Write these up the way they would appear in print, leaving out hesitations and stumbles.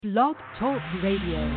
Blog Talk Radio.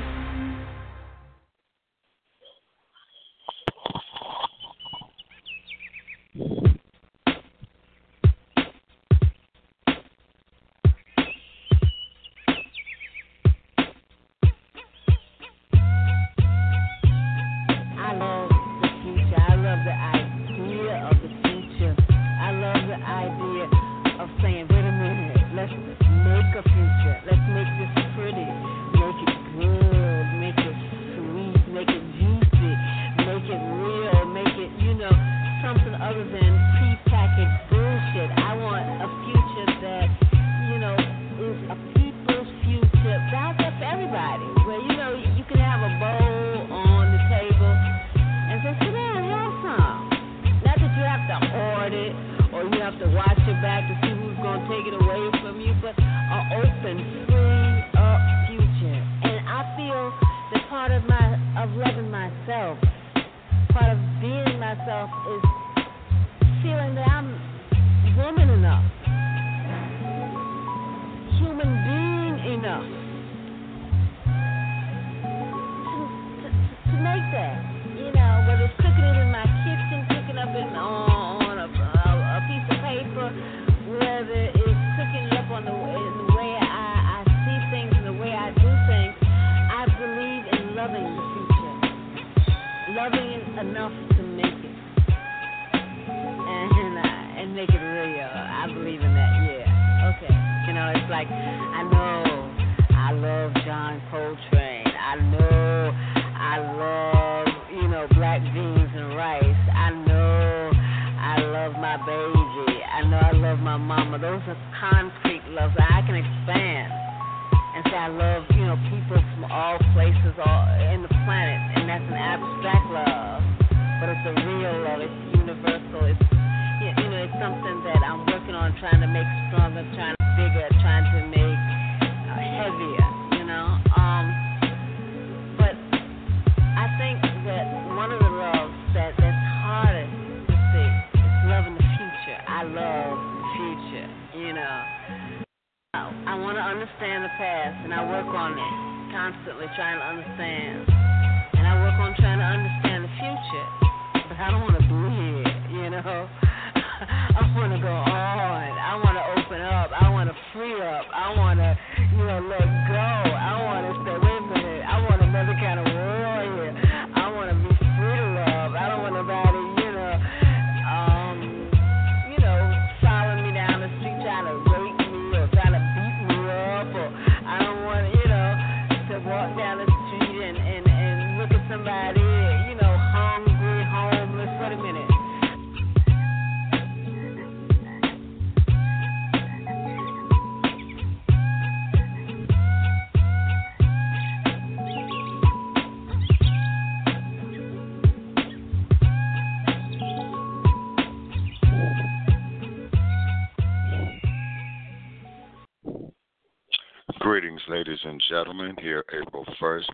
Greetings, ladies and gentlemen. Here, April 1st,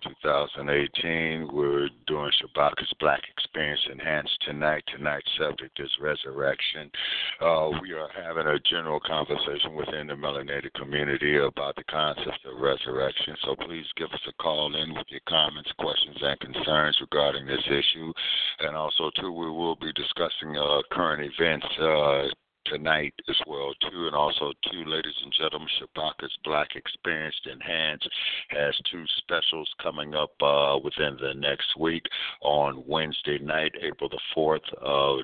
2018. We're doing Shabaka's Black Experience Enhanced tonight. Tonight's subject is resurrection. We are having a general conversation within the melanated community about the concept of resurrection. So please give us a call in with your comments, questions, and concerns regarding this issue. And also, too, we will be discussing current events tonight as well, too. And also, too, ladies and gentlemen, Shabaka's Black Experienced Enhanced has two specials coming up within the next week. On Wednesday night, April the 4th,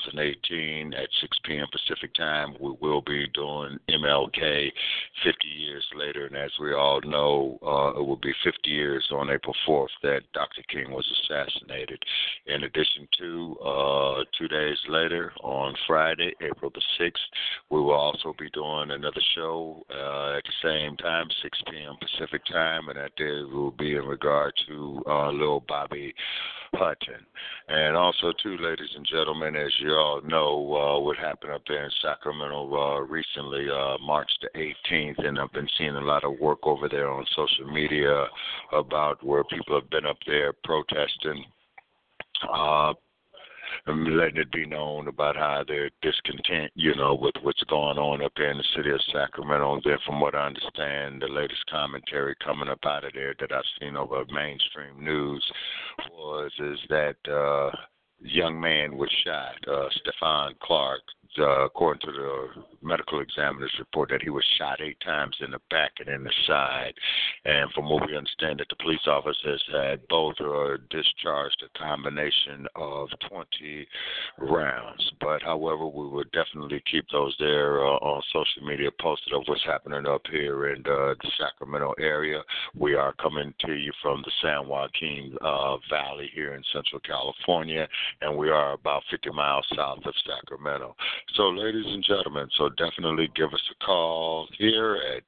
2018 at 6 p.m. Pacific time, we will be doing MLK 50 years later. And as we all know, it will be 50 years on April 4th that Dr. King was assassinated. In addition to 2 days later, on Friday, April the 6th, we will also be doing another show at the same time, 6 p.m. Pacific time, and that day will be in regard to Lil Bobby Hutton. And also, too, ladies and gentlemen, as you all know, what happened up there in Sacramento recently, March the 18th, and I've been seeing a lot of work over there on social media about where people have been up there protesting letting it be known about how they're discontent, you know, with what's going on up there in the city of Sacramento. And then from what I understand, the latest commentary coming up out of there that I've seen over mainstream news is that young man was shot, Stephon Clark, according to the medical examiner's report, that he was shot 8 times in the back and in the side. And from what we understand, that the police officers had both discharged a combination of 20 rounds. But, however, we will definitely keep those there on social media posted of what's happening up here in the Sacramento area. We are coming to you from the San Joaquin Valley here in Central California, and we are about 50 miles south of Sacramento. So, ladies and gentlemen, so definitely give us a call here at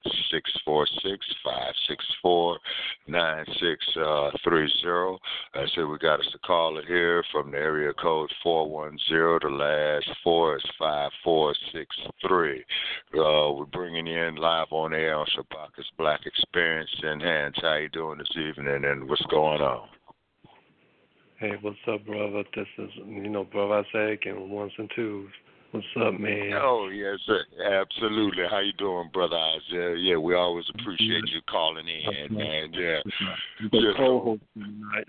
646-564-9630. I said we got us a caller here from the area code 410. The last 4 is 5463. We're bringing you in live on air on Shabaka's Black Experience Enhanced. How you doing this evening, and what's going on? Hey, what's up, brother? This is, Brother Isaac and ones and twos. What's up, man? Oh, yes, sir. Absolutely. How you doing, Brother Isaiah? Yeah, we always appreciate you calling in, man. Yeah. Co-host tonight.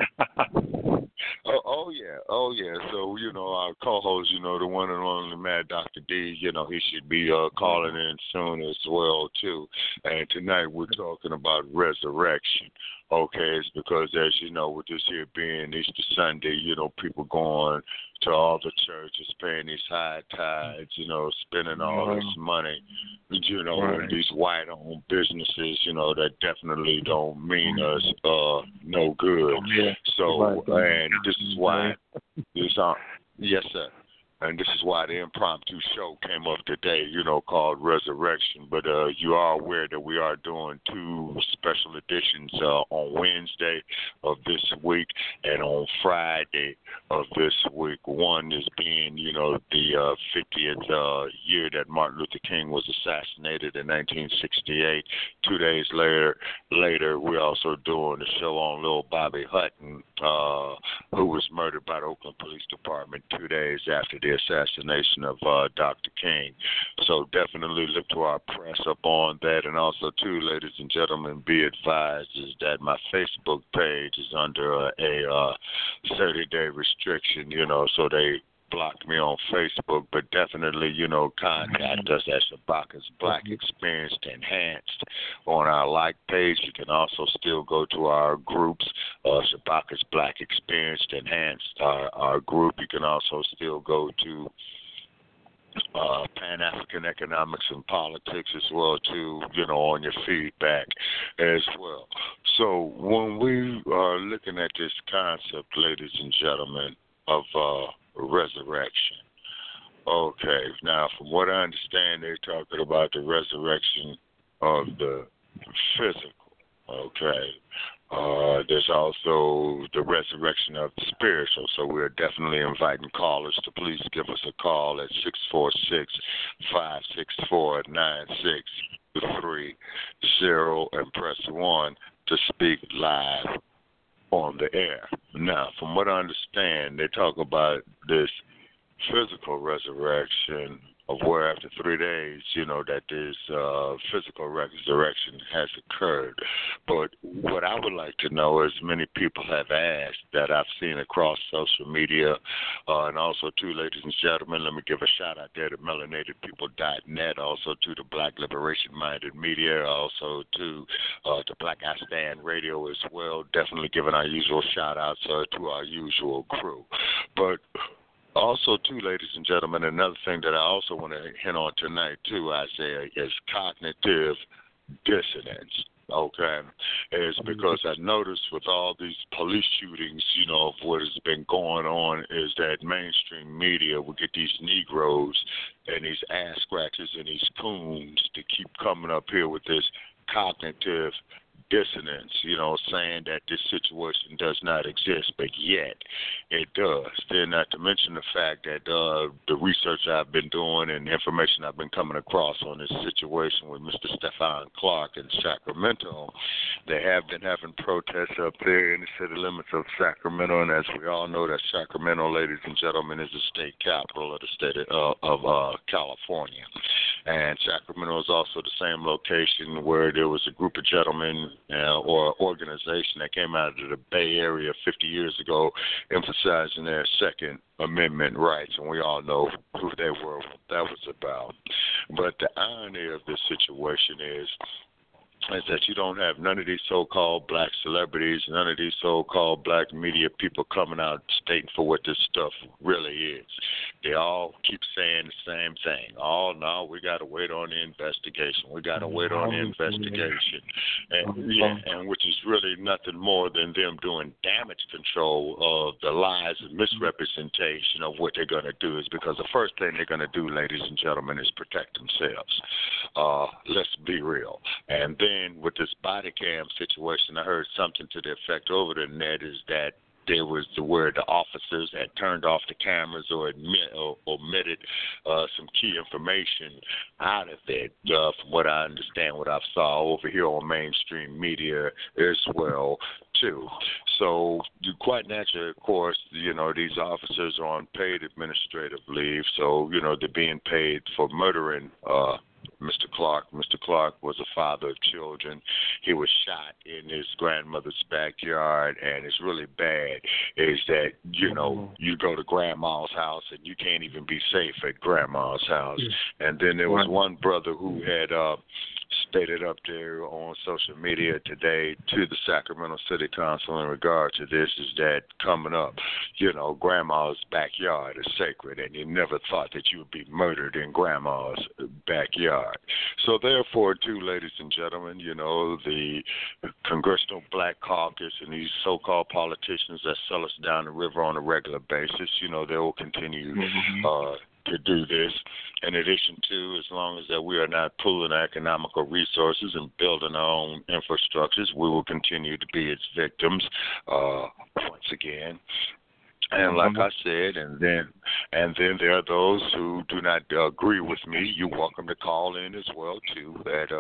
Oh, yeah. So, our co-host, the one and only Mad Dr. D, he should be calling in soon as well, too. And tonight we're talking about resurrection. Okay, it's because, as you know, with this here being Easter Sunday, people going to all the churches, paying these high tithes, spending all this money, in these white-owned businesses, that definitely don't mean us no good. So, and this is why yes, sir. And this is why the impromptu show came up today, called Resurrection. But you are aware that we are doing 2 special editions on Wednesday of this week and on Friday of this week. One is being, the 50th year that Martin Luther King was assassinated in 1968. 2 days later, we're also doing a show on Lil Bobby Hutton, who was murdered by the Oakland Police Department 2 days after the assassination of Dr. King. So definitely look to our press up on that. And also, too, ladies and gentlemen, be advised is that my Facebook page is under a 30-day restriction, so they blocked me on Facebook, but definitely, contact us at Shabaka's Black Experienced Enhanced on our like page. You can also still go to our groups, Shabaka's Black Experienced Enhanced, our group. You can also still go to Pan-African Economics and Politics as well, too, on your feedback as well. So when we are looking at this concept, ladies and gentlemen, of resurrection. Okay, now from what I understand, they're talking about the resurrection of the physical. Okay, there's also the resurrection of the spiritual. So we're definitely inviting callers to please give us a call at 646-564-9630 and press 1 to speak live on the air. Now, from what I understand, they talk about this physical resurrection of where after 3 days, that this physical resurrection has occurred. But what I would like to know is many people have asked that I've seen across social media, and also, too, ladies and gentlemen, let me give a shout out there to melanatedpeople.net, also to the Black Liberation Minded Media, also to Black I Stand Radio as well, definitely giving our usual shout outs to our usual crew. But also, too, ladies and gentlemen, another thing that I also want to hint on tonight, too, Isaiah, is cognitive dissonance, okay? Is because I noticed with all these police shootings, of what has been going on is that mainstream media will get these Negroes and these ass scratchers and these coons to keep coming up here with this cognitive dissonance, saying that this situation does not exist, but yet it does. Then not to mention the fact that the research I've been doing and the information I've been coming across on this situation with Mr. Stephon Clark in Sacramento, they have been having protests up there in the city limits of Sacramento, and as we all know, that Sacramento, ladies and gentlemen, is the state capital of the state of California. And Sacramento is also the same location where there was a group of gentlemen or organization that came out of the Bay Area 50 years ago emphasizing their Second Amendment rights, and we all know who they were, what that was about. But the irony of this situation is that you don't have none of these so-called black celebrities, none of these so-called black media people coming out stating for what this stuff really is. They all keep saying the same thing. Oh, no, we got to wait on the investigation. We got to wait on the investigation. And which is really nothing more than them doing damage control of the lies and misrepresentation of what they're going to do, is because the first thing they're going to do, ladies and gentlemen, is protect themselves. Let's be real. And then with this body cam situation, I heard something to the effect over the net is that there was where the officers had turned off the cameras or omitted some key information out of it. From what I understand, what I've saw over here on mainstream media as well, too. So quite naturally, of course, these officers are on paid administrative leave, so, they're being paid for murdering Mr. Clark. Mr. Clark was a father of children. He was shot in his grandmother's backyard, and it's really bad is that, you go to grandma's house and you can't even be safe at grandma's house. And then there was one brother who had stated up there on social media today to the Sacramento City Council in regard to this is that coming up, grandma's backyard is sacred, and you never thought that you would be murdered in grandma's backyard. So therefore, too, ladies and gentlemen, the Congressional Black Caucus and these so-called politicians that sell us down the river on a regular basis, they will continue to do this. In addition to, as long as that we are not pooling our economical resources and building our own infrastructures, we will continue to be its victims once again. And like I said, and then there are those who do not agree with me. You're welcome to call in as well, too, at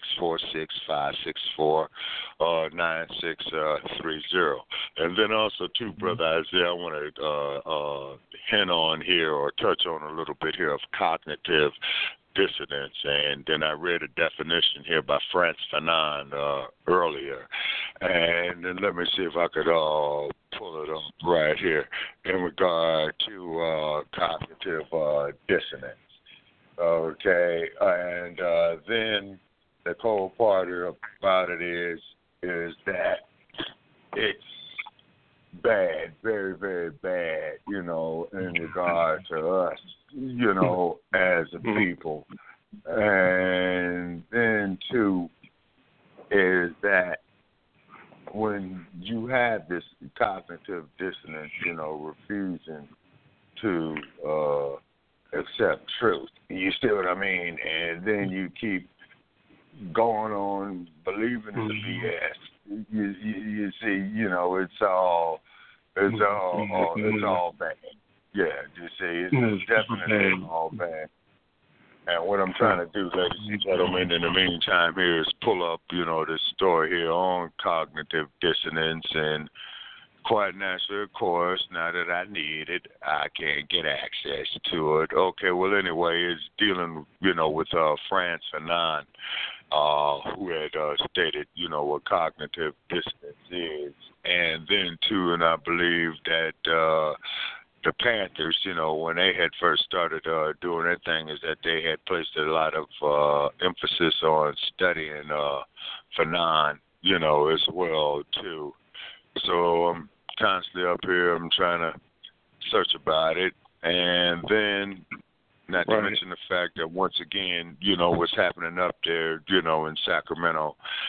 646-564-9630. And then also, too, Brother Isaiah, I want to hint on here or touch on a little bit here of cognitive dissonance, and then I read a definition here by Frantz Fanon earlier, and then let me see if I could pull it up right here in regard to cognitive dissonance. Okay, and then the cold part about it is that it's bad, very, very bad, in regard to us, as a people. And then, too, is that when you have this cognitive dissonance, refusing to accept truth, you see what I mean? And then you keep going on believing in the BS. You see, it's all bad. Yeah, you see, it's definitely all bad. And what I'm trying to do, ladies and gentlemen, in the meantime here is pull up, this story here on cognitive dissonance. And quite naturally, of course, now that I need it, I can't get access to it. Okay, well, anyway, it's dealing, with Frantz Fanon, who had stated, what cognitive dissonance is. And then, too, and I believe that the Panthers, when they had first started doing their thing, is that they had placed a lot of emphasis on studying Fanon, as well, too. So I'm constantly up here. I'm trying to search about it. And then, not to mention the fact that, once again, what's happening up there, in Sacramento,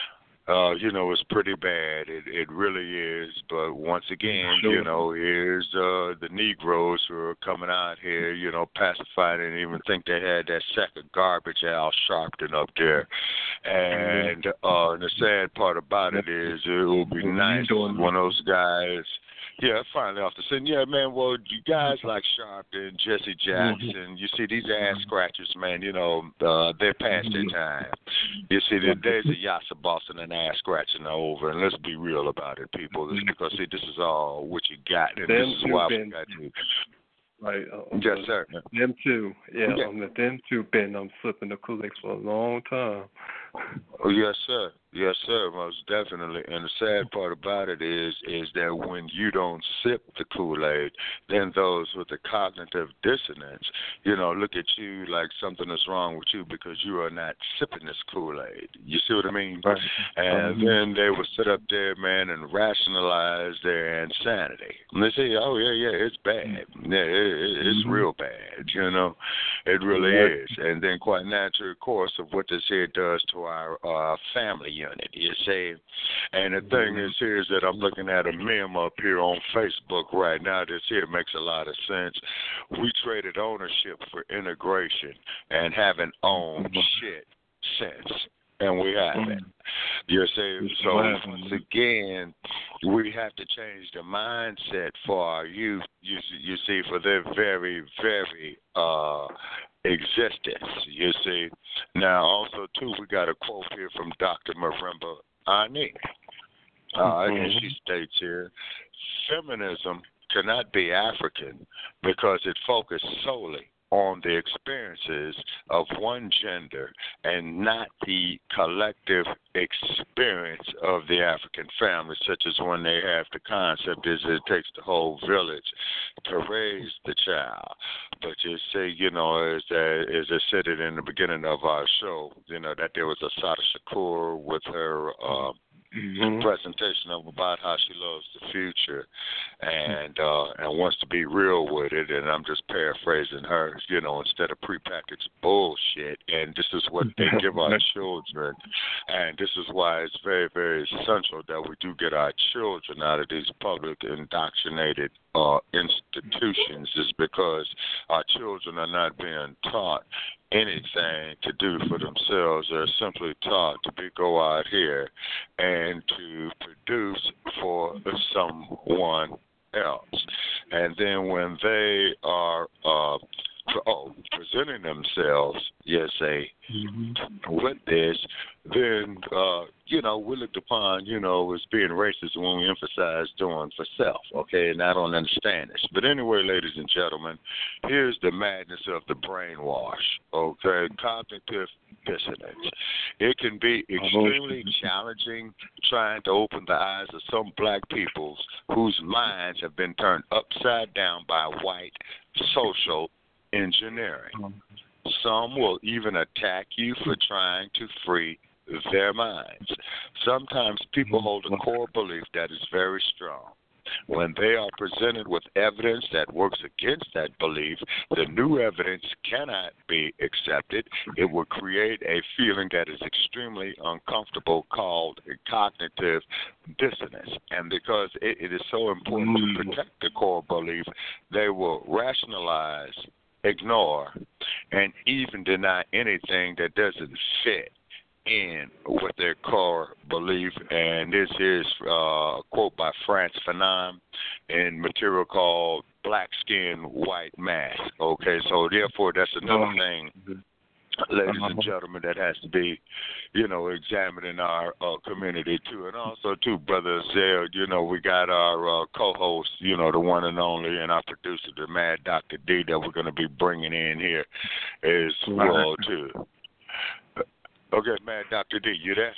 It's pretty bad. It really is. But once again, Sure. here's the Negroes who are coming out here, pacified and even think they had that sack of garbage Al Sharpton up there. And the sad part about it is it will be nice when those guys. Yeah, finally off the scene. Yeah, man, well, you guys like Sharpton, Jesse Jackson, you see these ass scratchers, man, they're past their time. You see, the days of Yassa Boston and ass scratching are over, and let's be real about it, people. It's because, see, this is all what you got, and this is why we got to. Right. Yes, sir. Them two. Yeah, them two been flipping the Kool-Aid for a long time. Oh, yes, sir. Yes, sir, most definitely. And the sad part about it is that when you don't sip the Kool-Aid, then those with the cognitive dissonance, look at you like something is wrong with you because you are not sipping this Kool-Aid. You see what I mean? Right. And then they will sit up there, man, and rationalize their insanity. And they say, oh, yeah, it's bad. Yeah, it's real bad, It really is. And then quite naturally, of course, of what this here does to our family unit, you see. And the thing is here is that I'm looking at a meme up here on Facebook right now. This here makes a lot of sense. We traded ownership for integration and haven't owned shit since. And we haven't. You see, so once again, we have to change the mindset for our youth, you see, for their very, very existence, you see. Now, also, too, we got a quote here from Dr. Marimba Ani. And she states here, feminism cannot be African because it focused solely on the experiences of one gender and not the collective experience of the African family, such as when they have the concept is it takes the whole village to raise the child. But you see, as I said it in the beginning of our show, that there was a Sada Shakur with her presentation of about how she loves the future and wants to be real with it, and I'm just paraphrasing her, instead of prepackaged bullshit. And this is what they give our children, and this is why it's very, very essential that we do get our children out of these public indoctrinated institutions, is because our children are not being taught anything to do for themselves. They're simply taught to go out here and to produce for someone else. And then when they are presenting themselves, with this, then, we're looked upon, as being racist when we emphasize doing for self, okay? And I don't understand this. But anyway, ladies and gentlemen, here's the madness of the brainwash, okay? Cognitive dissonance. It can be extremely challenging trying to open the eyes of some black peoples whose minds have been turned upside down by white social engineering. Some will even attack you for trying to free their minds. Sometimes people hold a core belief that is very strong. When they are presented with evidence that works against that belief, the new evidence cannot be accepted. It will create a feeling that is extremely uncomfortable called cognitive dissonance. And because it is so important to protect the core belief, they will rationalize, ignore, and even deny anything that doesn't fit in with their core belief. And this is a quote by Frantz Fanon in material called Black Skin, White Mask. Okay, so therefore that's another thing, ladies and gentlemen, that has to be, examined in our community too. And also too, Brother Zell, we got our co-host, the one and only, and our producer, the Mad Dr. D, that we're going to be bringing in here as well too. Okay, Mad Dr. D, you there?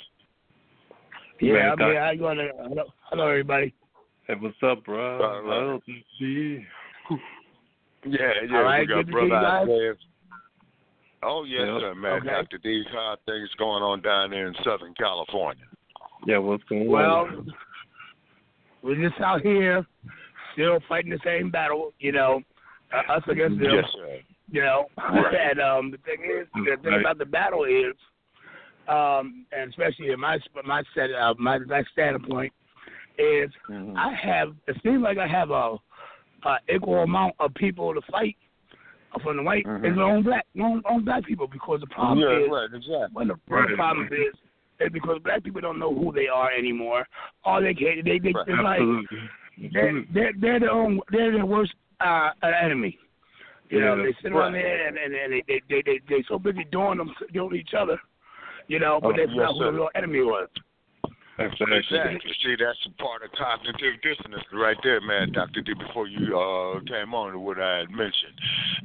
Yeah, I'm here. How you doing? Hello, everybody. Hey, what's up, bro? Hello, D. Yeah, right, we got good Brother to see you Isaiah. Oh, yes, sir, man. Okay. Dr. D, how are things going on down there in Southern California? Yeah, what's going on? Well, we're just out here, still fighting the same battle, us against them. Yes, sir. And the thing about the battle is, and especially in my standpoint, is it seems like I have a equal amount of people to fight from the white and on black people, because the problem is one of the problems is because black people don't know who they are anymore. All they can it's like they're their worst enemy. You know, they sit around there and they so busy doing each other, you know, but that's not who the real enemy was. Exactly. See, that's a part of cognitive dissonance right there, man, Dr. D, before you came on to what I had mentioned.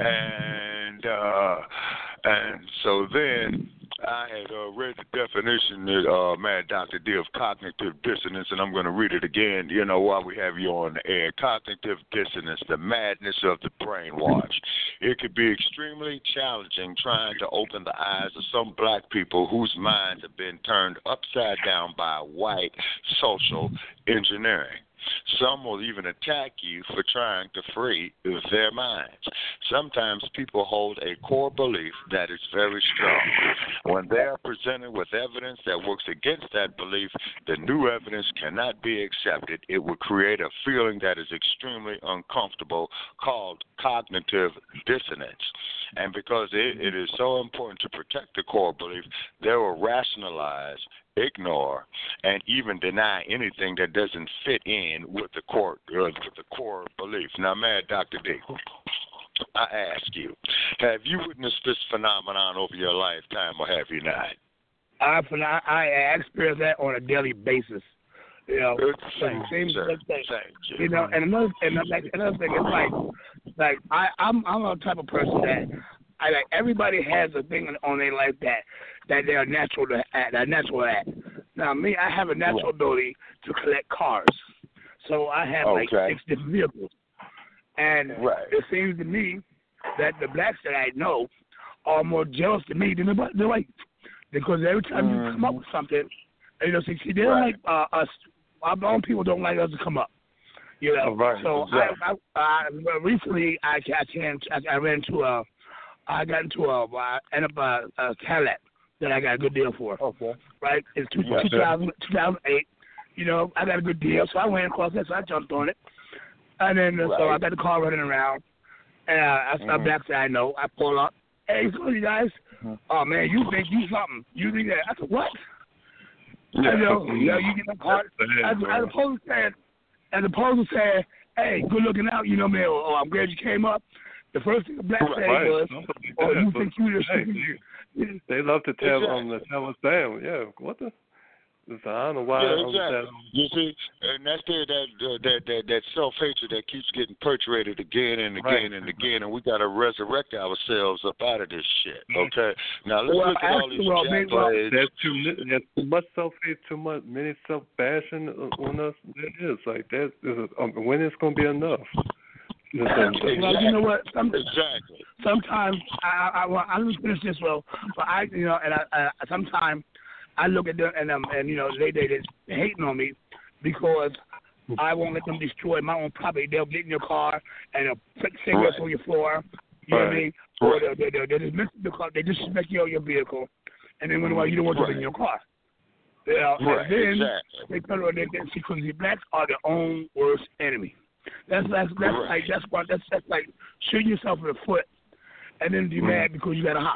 And so then I had read the definition that man, Dr. D, of cognitive dissonance, and I'm going to read it again, you know, while we have you on the air. Cognitive dissonance, the madness of the brainwash. It could be extremely challenging trying to open the eyes of some black people whose minds have been turned upside down by white social engineering. Some will even attack you for trying to free their minds. Sometimes people hold a core belief that is very strong. When they are presented with evidence that works against that belief, the new evidence cannot be accepted. It will create a feeling that is extremely uncomfortable called cognitive dissonance. And because it is so important to protect the core belief, they will rationalize, ignore, and even deny anything that doesn't fit in with the core belief. Now, man, Dr. D, I ask you, have you witnessed this phenomenon over your lifetime, or have you not? I experience that on a daily basis. You know, same. You know, and another thing is like I'm a type of person that everybody has a thing on their life that they're natural at. Now, me, I have a natural ability to collect cars, so I have like 6 different vehicles, and it seems to me that the blacks that I know are more jealous than me than the whites, because every time you come up with something, you know, see, they don't like us. Our own people don't like us to come up. You know, so I recently I ended up a Cadillac that I got a good deal for. Okay. Right? It's 2008. You know, I got a good deal, so I went across that, so I jumped on it. And then, so I got the car running around, and I stopped back to I know. I pull up. Hey, so you guys, oh, man, you think you something. You think that. I said, what? Yeah. You get the car. As opposed to saying, hey, good looking out, you know, man, oh, I'm glad you came up. The first thing the black said was, oh, you think you just... They love to tell us down. Yeah, what the... I don't know why. You see, and that's that self-hatred that keeps getting perpetrated again and again and again, and we got to resurrect ourselves up out of this shit. Okay, now let's look at all these jackass. There's too much self-hate, many self-bashing on us. It is like that. When it's gonna be enough? Exactly. Well, you know what? Exactly. Sometimes I'm just finish this well, but I sometimes. I look at them and you know they hating on me because I won't let them destroy my own property. They'll get in your car and they'll put cigarettes on your floor. You know what I mean? Or they disrespect your vehicle, and then when you don't want to in your car. And then they turn around and see because the blacks are their own worst enemy. That's like shooting yourself in the foot and then be mad because you got a hop.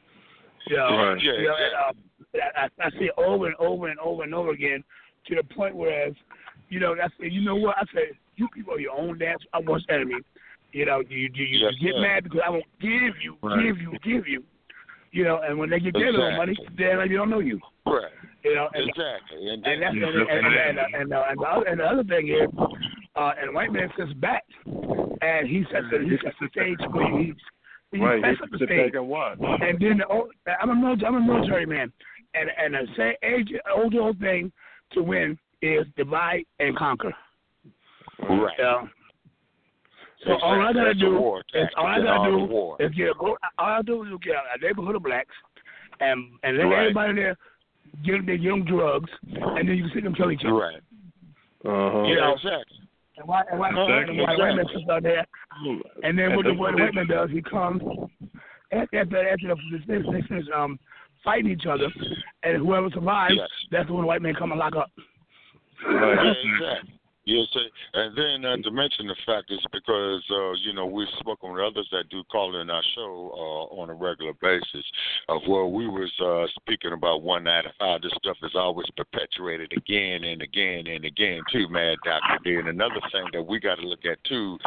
I see it over and over and over and over again to the point where, you know, I say, you know what? I say, you people are your own dad's worst enemy. You know, you get mad because I won't give you. You know, and when they get their little money, they're like, they don't know you. Right. You know, and that's and the other thing is, and white man sits back and he sets the stage where he sets up the stage. And then I'm a military man. And the old thing to win is divide and conquer. Right. So all I gotta do is get a neighborhood of blacks and let everybody there get them drugs, and then you can see them kill each other. Right. You know, exactly. And why white man sits out there, and then what the white man does, he comes after the finish fighting each other, and whoever survives, that's when the white men come and lock up. Right. Exactly. Yes, sir. And then to mention the fact is because, we've spoken with others that do call in our show on a regular basis of where we was speaking about one night of how this stuff is always perpetuated again and again and again too, Mad Dr. D. And another thing that we got to look at too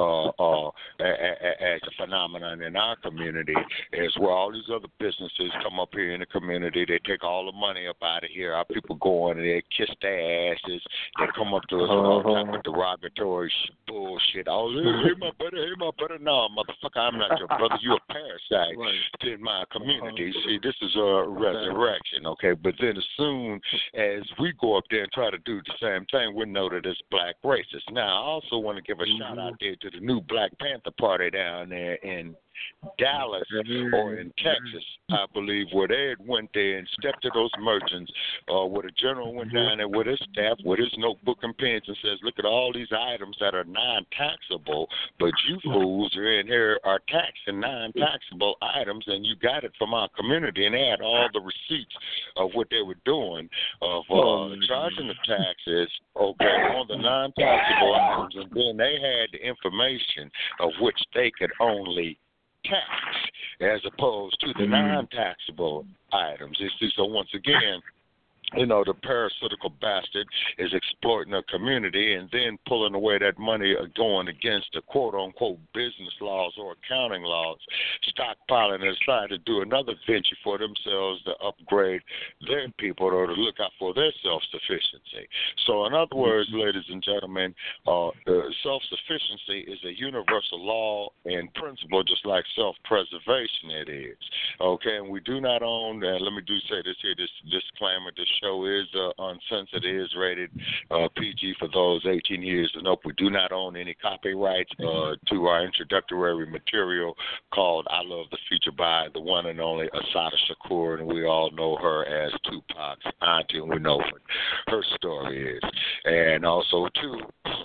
as a phenomenon in our community is where all these other businesses come up here in the community. They take all the money up out of here. Our people go in and they kiss their asses. They come up to us all type of derogatory bullshit. Oh, hey, my brother. No, motherfucker, I'm not your brother. You're a parasite in my community. See, this is a resurrection, okay? But then as soon as we go up there and try to do the same thing, we're noted as black racists. Now, I also want to give a shout out there to the new Black Panther Party down there in Dallas or in Texas, I believe, where they had went there and stepped to those merchants, where the general went down there with his staff, with his notebook and pens and says, look at all these items that are non-taxable, but you fools are in here are taxing non-taxable items, and you got it from our community, and they had all the receipts of what they were doing, of charging the taxes, on the non-taxable items, and then they had the information of which they could only tax as opposed to the non-taxable items. So once again, the parasitical bastard is exploiting a community and then pulling away that money going against the quote-unquote business laws or accounting laws, stockpiling and trying to do another venture for themselves to upgrade their people or to look out for their self-sufficiency. So in other words, ladies and gentlemen, self-sufficiency is a universal law and principle just like self-preservation it is. Okay, and we do not own, and let me say this here, this disclaimer, this show is uncensored, is rated PG for those 18 years and up. We do not own any copyrights to our introductory material called I Love the Future by the one and only Assata Shakur, and we all know her as Tupac's auntie, and we know what her story is. And also, too,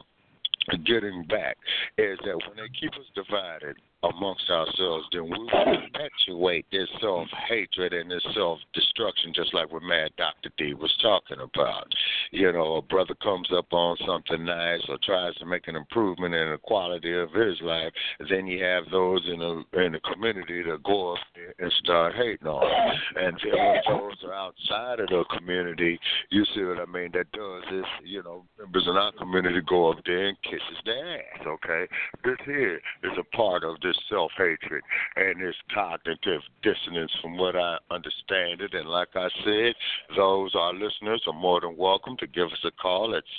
getting back, is that when they keep us divided amongst ourselves, then we will perpetuate this self-hatred and this self-destruction, just like what Mad Dr. D was talking about. A brother comes up on something nice or tries to make an improvement in the quality of his life, then you have those in the community that go up there and start hating on him. And then when those are outside of the community, you see what I mean, that does this, members in our community go up there and kisses their ass, okay? This here is a part of this self-hatred and this cognitive dissonance from what I understand it. And like I said, those our listeners are more than welcome to give us a call at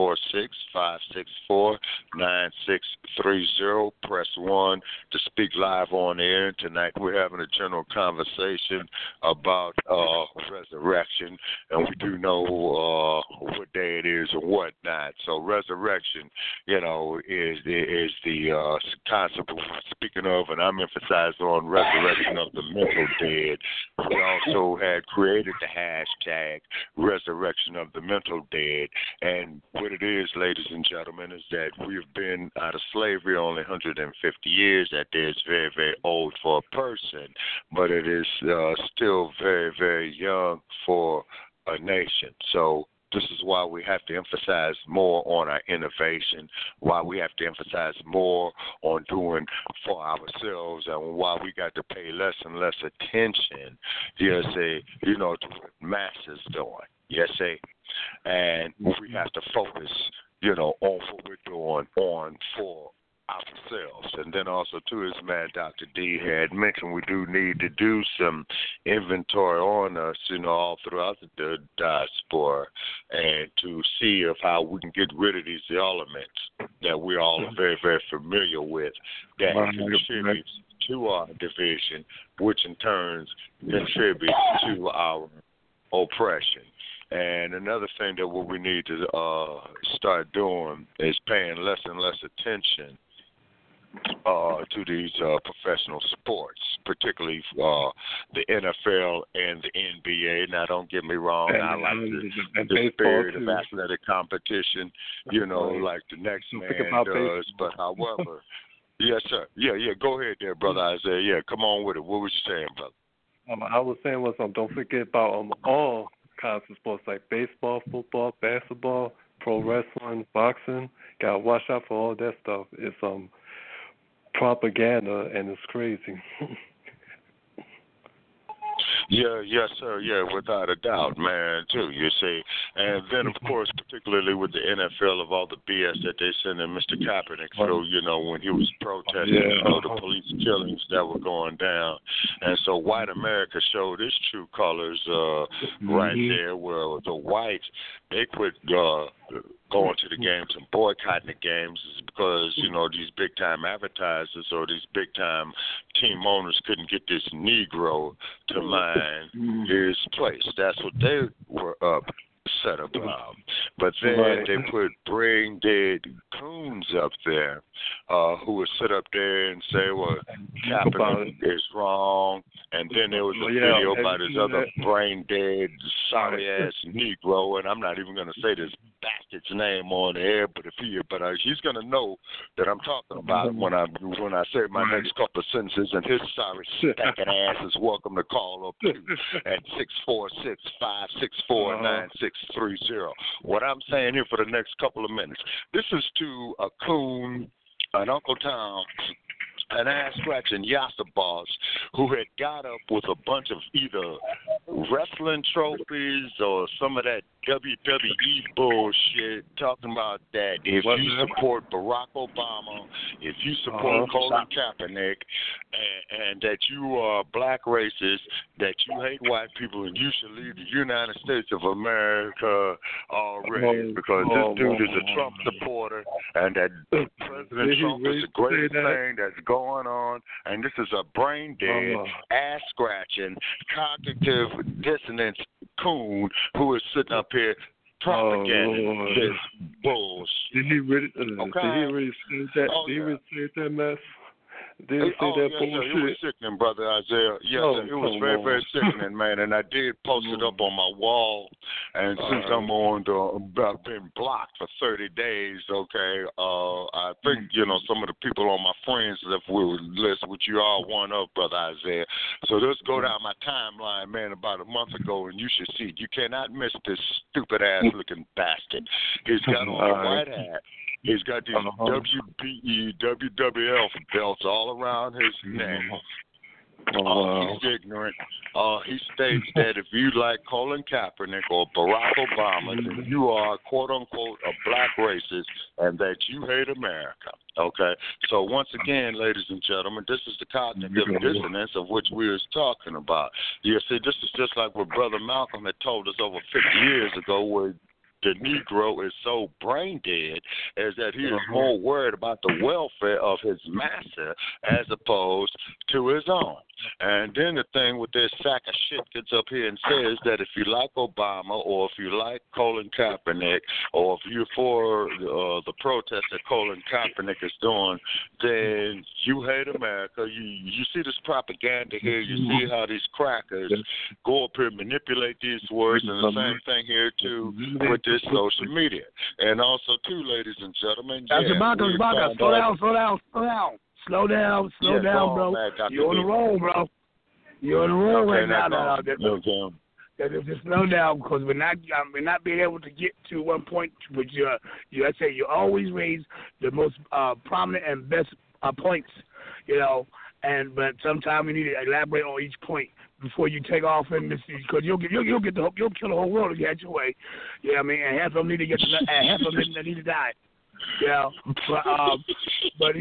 646-564-9630. Press 1 to speak live on air. Tonight we're having a general conversation about resurrection, and we do know what day it is and whatnot. So resurrection, is the concept we're speaking of, and I'm emphasizing on resurrection of the mental dead. We also had created the hashtag resurrection of the mental dead, and what it is, ladies and gentlemen, is that we've been out of slavery only 150 years. That is very, very old for a person, but it is still very, very young for a nation. So this is why we have to emphasize more on our innovation, why we have to emphasize more on doing for ourselves, and why we got to pay less and less attention, to what masses doing. And we have to focus, on what we're doing on for ourselves. And then also, too, as Mad Dr. D had mentioned, we do need to do some inventory on us, all throughout the diaspora, and to see of how we can get rid of these elements that we all are very, very familiar with that contributes to our division, which in turn contributes to our oppression. And another thing that what we need to start doing is paying less and less attention to these professional sports, particularly the NFL and the NBA. Now, don't get me wrong, I like the spirit of athletic competition, like the next man does. But however, yes, sir. Yeah, go ahead there, Brother Isaiah. Yeah, come on with it. What was you saying, brother? I was saying was don't forget about all kinds of sports like baseball, football, basketball, pro wrestling, boxing. Gotta watch out for all that stuff. It's propaganda and it's crazy. Yeah, yes, sir. Yeah, without a doubt, man, too, you see. And then, of course, particularly with the NFL, of all the BS that they sent in Mr. Kaepernick through, when he was protesting, the police killings that were going down. And so white America showed its true colors right there, where the whites, they quit going to the games and boycotting the games is because, these big-time advertisers or these big-time team owners couldn't get this Negro to mind his place. That's what they were upset about. But then they put brain-dead coons up there who would sit up there and say, well, Kaepernick is wrong. And then there was a video about his other brain-dead, sorry-ass Negro, and I'm not even going to say this bastard's name on the air, but he's going to know that I'm talking about it when I say my next couple of sentences, and his sorry stacking ass is welcome to call up too at 646-564-9630. What I'm saying here for the next couple of minutes, this is to a coon, an Uncle Tom, an ass-scratching Yassa boss who had got up with a bunch of either wrestling trophies or some of that WWE bullshit talking about that if you support Barack Obama, if you support Colin Kaepernick, and that you are black racist, that you hate white people, and you should leave the United States of America already because this dude is a Trump supporter and that President Trump is the greatest thing that's going on, and this is a brain-dead, ass-scratching, cognitive dissonance coon who is sitting up here propagating this bullshit. Did he really say that? Did he really say that mess? Did he say that bullshit? It was sickening, Brother Isaiah. Yes, sir. It was very, very sickening, man. And I did post it up on my wall. And since I've been blocked for 30 days, okay, I think, some of the people on my friends list, which you all one of, Brother Isaiah. So let's go down my timeline, man, about a month ago, and you should see it. You cannot miss this stupid-ass-looking bastard. He's got on a white hat. He's got these WBE, WWF belts all around his neck. He's ignorant. He states that if you like Colin Kaepernick or Barack Obama, then you are, quote-unquote, a black racist and that you hate America. Okay? So once again, ladies and gentlemen, this is the cognitive dissonance of which we was talking about. You see, this is just like what Brother Malcolm had told us over 50 years ago where the Negro is so brain dead is that he is more worried about the welfare of his master as opposed to his own. And then the thing with this sack of shit gets up here and says that if you like Obama or if you like Colin Kaepernick or if you're for the protest that Colin Kaepernick is doing, then you hate America. You see this propaganda here. You see how these crackers go up here and manipulate these words, and the same thing here too with this social media. And also too, ladies and gentlemen, Slow down, bro. You're on the roll, bro. You're on the roll right now. Just slow down because we're not being able to get to one point, which you always raise the most prominent and best points, but sometimes we need to elaborate on each point before you take off in this, because you'll kill the whole world if you had your way. And half of them need to and half of them need to die. But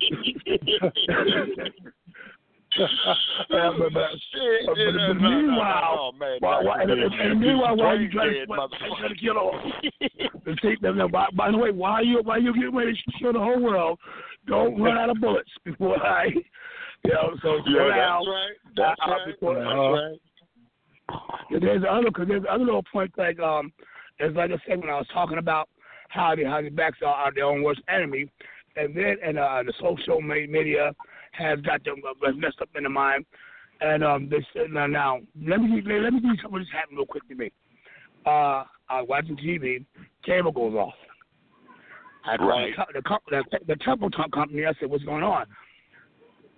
meanwhile, why you trying to kill them? By the way, why you getting ready to kill the whole world? Don't run out of bullets before I. So slow down. That's right. There's other little points like as I said when I was talking about how the blacks are their own worst enemy, and then the social media has got them messed up in the mind, and they said now let me give you something that's happened real quick to me. I was watching TV, cable goes off. I called the Temple company. I said, "What's going on?"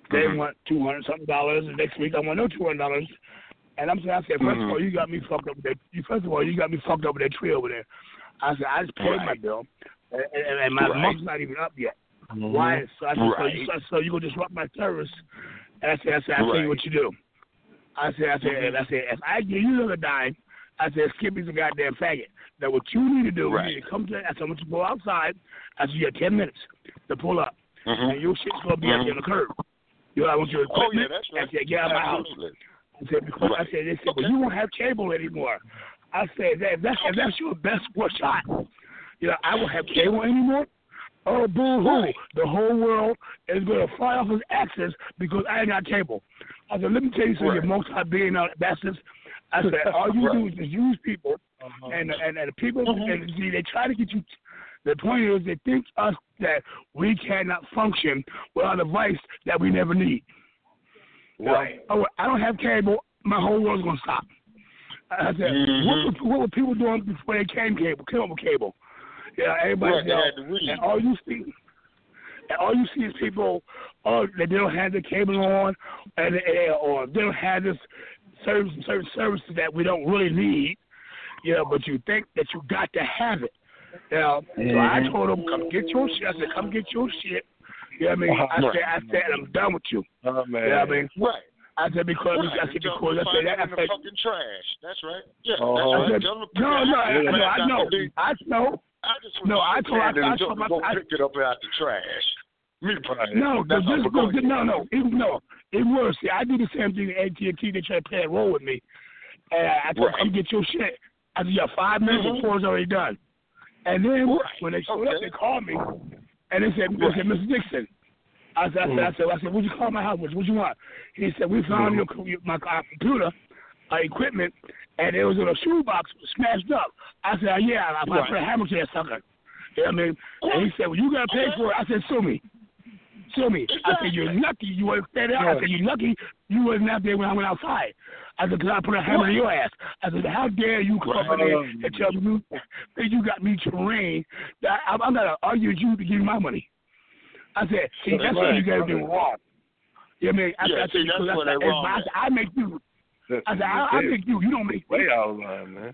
They want $200-something. The next week I want no $200. And I said, first of all, you got me fucked up with that. First of all, you got me fucked up with that tree over there. I said, I just paid my bill, and my month's not even up yet. Why? So I said, so you gonna disrupt my service? And I said, I tell you what you do. I said, if I give you another dime, I said, Skippy's a goddamn faggot. Now what you need to do, you need to come to. I said, I want you to go outside. I said, you have 10 minutes to pull up, and your shit's gonna be out there on the curb. You know, I want your equipment. That's right. I said, get out of my house. I said, because I said, they said, well, you won't have cable anymore. I said, if that's your best shot, you know, I won't have cable anymore. Oh, boo-hoo. The whole world is going to fly off his axis because I ain't got cable. I said, let me tell you something, you multi-billion-dollar bastards. I said, all you do is just use people, and the people, and see, they try to get you. The point is, they think us that we cannot function without a device that we never need. Right. Oh, I don't have cable. My whole world's going to stop. I said, what were people doing before they came up with cable? Yeah, everybody and all you see is people, they don't have the cable on, or they don't have this certain services that we don't really need, you know, but you think that you got to have it. You know, so I told them, come get your shit. I said, come get your shit. You know what I mean? I said, I'm done with you. Oh, man. You know what I mean? Right. I said, because I said, fucking trash. That's right. Yeah. I said, I know. I told pick it up out the trash. No, it was. See, I do the same thing at AT&T. They try to play a role with me, and I told them, come get your shit. I said, you got 5 minutes before it's already done. And then when they showed up, they called me, and they said, Mr. Dixon. I said, what'd you call my house? What you want? He said, we found my computer equipment, and it was in a shoebox smashed up. I said, I put a hammer to that sucker. You know what I mean? And he said, well, you got to pay for it. I said, sue me. I said, you're lucky you weren't there. I said, you're lucky you wasn't out there when I went outside. I said, because I put a hammer in your ass. I said, how dare you come up in there and tell me that you got me terrain. I'm going to argue with you to give me my money. I said, see, that's what you got to do wrong. You know what I mean? I said, because I make you. I said, I make you. You don't make me. Way out of line, man.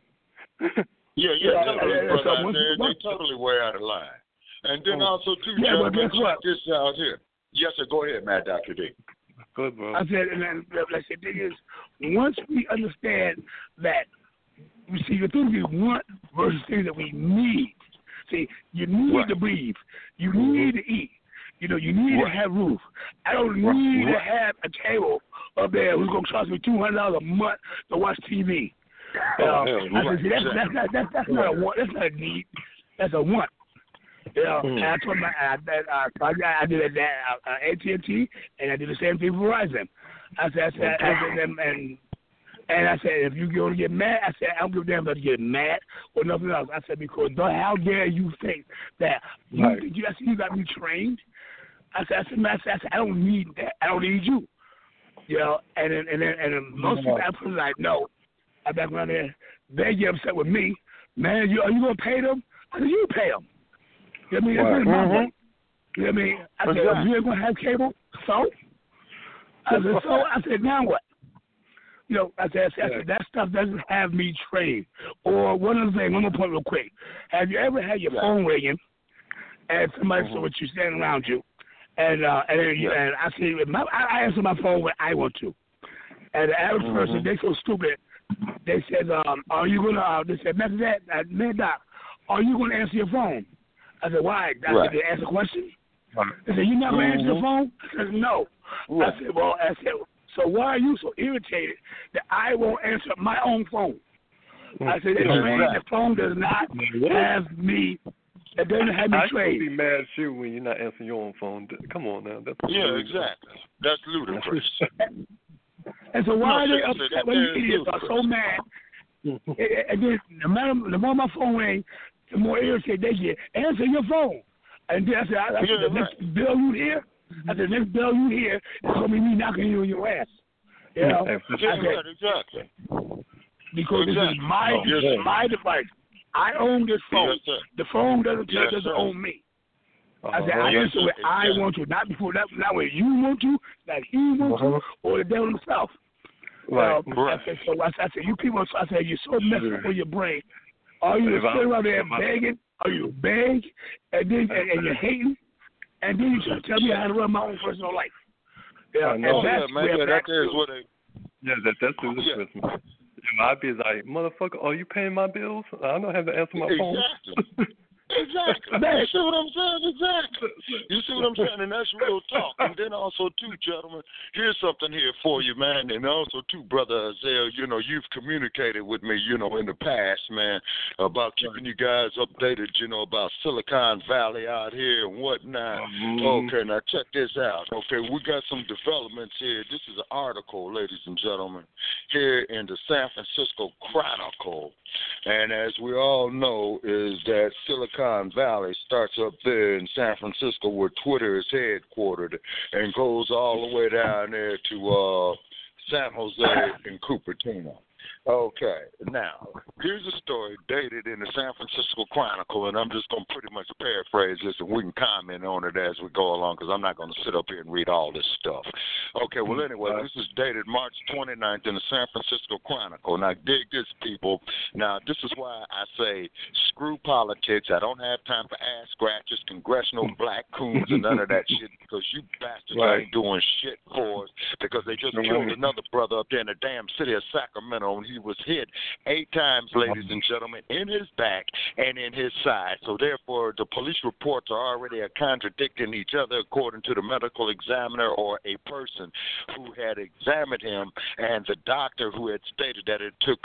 They totally way out of line. And then also, too, but guess what? This out here. Yes, sir. Go ahead, Matt, Dr. D. Good, bro. I said, and then, like the thing is, once we understand that, you see, the things we want versus things that we need. See, you need to breathe. You need to eat. You know, you need to have roof. I don't need to have a cable up there who's going to cost me $200 a month to watch TV. I said, see, that's not a want. That's not a need. That's a want. You know, and I told I did it at AT&T, and I did the same thing for Verizon. I said, and I said, if you're going to get mad, I said, I don't give a damn about you get mad or nothing else. I said, because how dare you think that you got me trained? I said, I don't need that. I don't need you. You know, and then most people I put like, no. I back around there, they get upset with me. Man, are you going to pay them? I said, you pay them. You know what I mean? That's my money. You know what I mean? I said, you ain't going to have cable? So? I said, now what? You know, I said, that stuff doesn't have me trained. Or one other thing, one more point real quick. Have you ever had your phone ringing and somebody saw what you're standing around you? And I say, I answer my phone when I want to. And the average person, they so stupid. They said, are you going to, they said, man, Doc, are you going to answer your phone? I said, why? I said, they ask a question? They said, you not going to answer the phone? I said, no. I said, so why are you so irritated that I won't answer my own phone? I said, the phone does not have me. It doesn't have me trained. I should be mad at you when you're not answering your own phone. Come on now. Exactly. That's ludicrous. And so why are they upset when you idiots are so mad? And then the more my phone rings, the more irritated they get. Answer your phone. And then I said, the next bill you hear, the next bill you hear is going to be me knocking you on your ass. You know? Exactly. Because this is my device. I own this phone. The phone doesn't own me. I said, I answer what I want to, not before that, not what you want to, like he wants to, or the devil himself. Right. I said, you people, I said, you're so messed up with your brain. Are you sitting around there begging? Are you beg? And then and you're hating? And then you try to tell me how to run my own personal life. Yeah, and that's that's Christmas. I'd be like, motherfucker, are you paying my bills? I don't have to answer my phone. Exactly. You see what I'm saying? Exactly. You see what I'm saying? And that's real talk. And then also, too, gentlemen, here's something here for you, man. And also, too, Brother Isaiah, you've communicated with me, in the past, man, about keeping you guys updated, about Silicon Valley out here and whatnot. Okay, now check this out. Okay, we got some developments here. This is an article, ladies and gentlemen, here in the San Francisco Chronicle. And as we all know, is that Silicon Valley starts up there in San Francisco where Twitter is headquartered and goes all the way down there to San Jose and Cupertino. Okay, now, here's a story dated in the San Francisco Chronicle, and I'm just going to pretty much paraphrase this, and we can comment on it as we go along, because I'm not going to sit up here and read all this stuff. Okay, well, anyway, this is dated March 29th in the San Francisco Chronicle. Now, dig this, people. Now, this is why I say screw politics. I don't have time for ass scratchers, congressional black coons, and none of that shit, because you bastards ain't doing shit for us, because they just killed another brother up there in the damn city of Sacramento, and he was hit 8 times, ladies and gentlemen, in his back and in his side. So therefore, the police reports are already contradicting each other according to the medical examiner or a person who had examined him, and the doctor who had stated that it took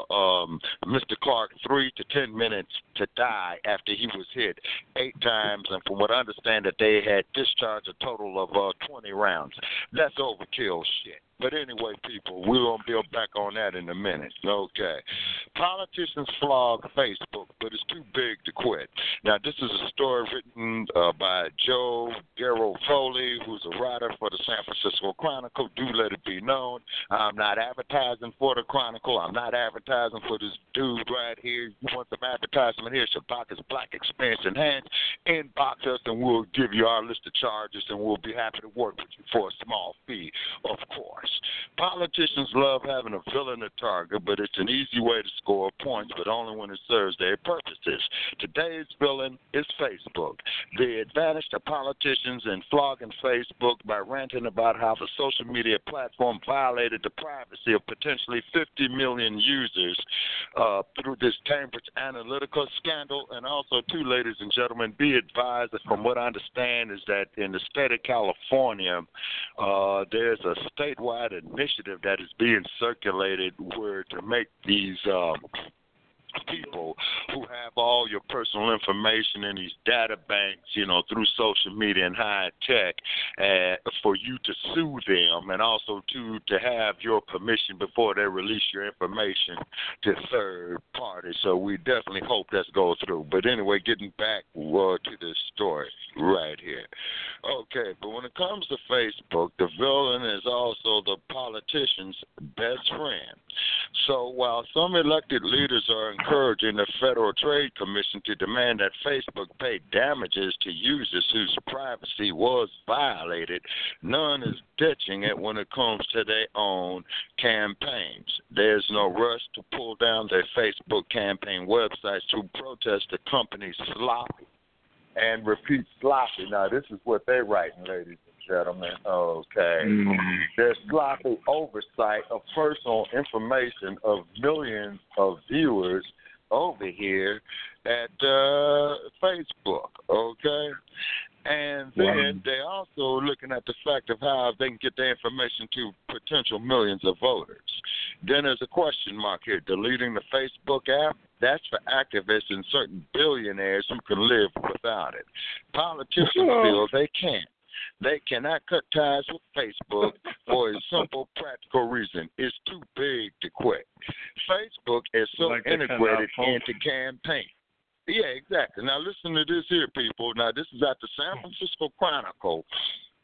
Mr. Clark 3 to 10 minutes to die after he was hit 8 times, and from what I understand, that they had discharged a total of 20 rounds. That's overkill shit. But anyway, people, we're going to build back on that in a minute. Okay. Politicians flog Facebook, but it's too big to quit. Now, this is a story written by Joe Garofoli, who's a writer for the San Francisco Chronicle. Do let it be known, I'm not advertising for the Chronicle. I'm not advertising for this dude right here. You want some advertisement here? Shabaka's Black Experience Enhanced. Inbox us, and we'll give you our list of charges, and we'll be happy to work with you for a small fee, of course. Politicians love having a villain to target, but it's an easy way to score points, but only when it serves their purposes. Today's villain is Facebook. The advantage to politicians in flogging Facebook by ranting about how the social media platform violated the privacy of potentially 50 million users through this Cambridge Analytica scandal. And also, too, ladies and gentlemen, be advised that from what I understand is that in the state of California, there's a statewide initiative that is being circulated where to make these people who have all your personal information in these data banks, through social media and high tech, for you to sue them, and also to have your permission before they release your information to third parties. So we definitely hope that goes through. But anyway, getting back to this story right here. Okay, but when it comes to Facebook, the villain is also the politician's best friend. So while some elected leaders are encouraging the Federal Trade Commission to demand that Facebook pay damages to users whose privacy was violated, none is ditching it when it comes to their own campaigns. There's no rush to pull down their Facebook campaign websites to protest the company's sloppy, and repeat, sloppy. Now, this is what they're writing, ladies and gentlemen. Okay. There's sloppy oversight of personal information of millions of viewers over here at Facebook, okay? And then they're also looking at the fact of how they can get their information to potential millions of voters. Then there's a question mark here. Deleting the Facebook app, that's for activists and certain billionaires who can live without it. Politicians feel they can't. They cannot cut ties with Facebook for a simple, practical reason. It's too big to quit. Facebook is so integrated into campaigns. Yeah, exactly. Now, listen to this here, people. Now, this is at the San Francisco Chronicle.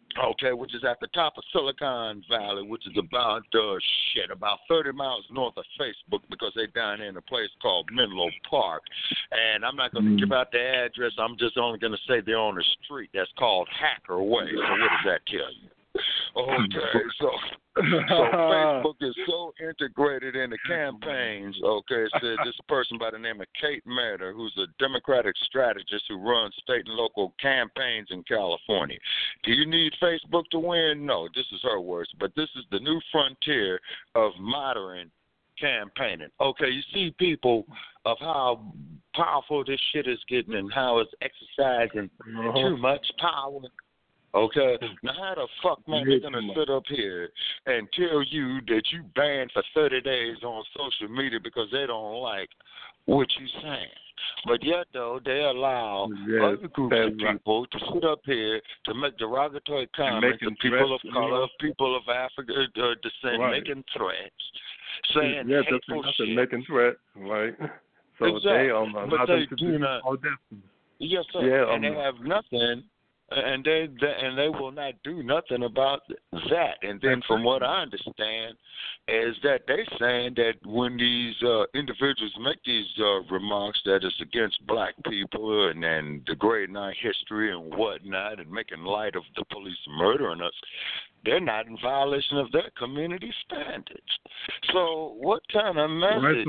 Okay, which is at the top of Silicon Valley, which is about about 30 miles north of Facebook, because they down in a place called Menlo Park. And I'm not going to give out the address. I'm just only going to say they're on a street that's called Hacker Way. So what does that tell you? Okay, so Facebook is so integrated in the campaigns. Okay, so this person by the name of Kate Matter, who's a Democratic strategist who runs state and local campaigns in California. Do you need Facebook to win? No, this is her words, but this is the new frontier of modern campaigning. Okay, you see people of how powerful this shit is getting and how it's exercising too much power. Okay, now how the fuck, man, they're going to sit up here and tell you that you banned for 30 days on social media because they don't like what you're saying? But yet, though, they allow other groups of people to sit up here to make derogatory comments of people of color, people of African descent, making threats, saying hateful shit. Making threats, right? So exactly. they allow them to do not. all that. Yes, sir. Yeah, and they have nothing. And they will not do nothing about that. And then from what I understand is that they're saying that when these individuals make these remarks that it's against black people and degrading our history and whatnot and making light of the police murdering us, they're not in violation of their community standards. So what kind of message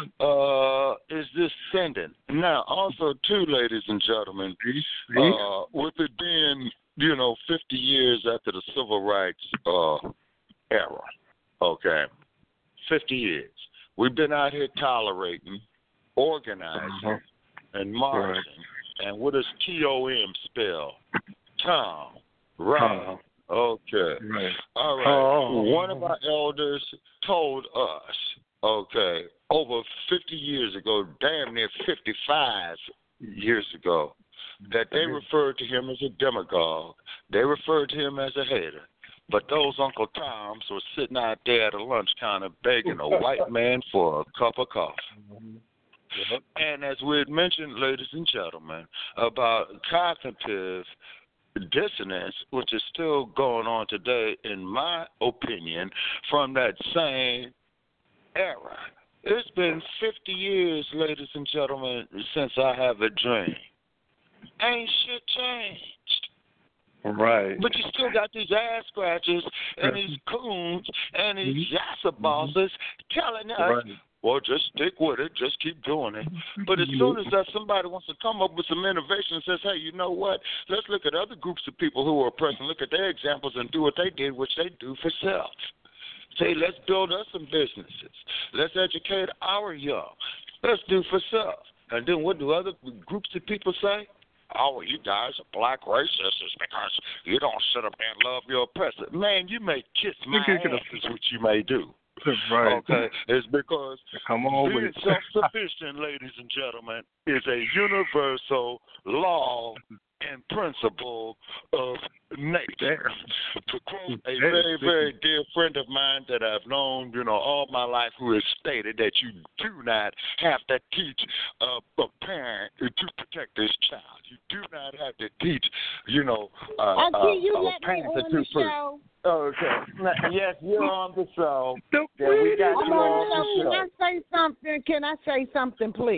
is this sending? Now, also, too, ladies and gentlemen, with it being, 50 years after the Civil Rights era, okay, 50 years, we've been out here tolerating, organizing, and marching. And what does TOM spell? Tom, right. Okay. Right. All right. One of our elders told us, okay, over 50 years ago, damn near 55 years ago, that they referred to him as a demagogue. They referred to him as a hater. But those Uncle Toms were sitting out there at a lunch counter begging a white man for a cup of coffee. And as we had mentioned, ladies and gentlemen, about cognitive dissonance, which is still going on today, in my opinion, from that same era. It's been 50 years, ladies and gentlemen, since I have a dream. Ain't shit changed. Right. But you still got these ass scratchers and these coons and these yassa bosses telling us, well, just stick with it. Just keep doing it. But as soon as that somebody wants to come up with some innovation and says, hey, you know what? Let's look at other groups of people who are oppressed and look at their examples and do what they did, which they do for self. Say, let's build us some businesses. Let's educate our young. Let's do for self. And then what do other groups of people say? Oh, you guys are black racists because you don't sit up there and love your oppressor. Man, you may kiss my ass is what you may do. Right. Okay, it's because being self-sufficient, ladies and gentlemen, is a universal law and principle of nature. To quote a very, very dear friend of mine that I've known, all my life, who has stated that you do not have to teach a parent to protect his child. You do not have to teach, a parent to do show. Okay. Yes, you're on the show. Yeah, we got you on the show. Can I say something, please?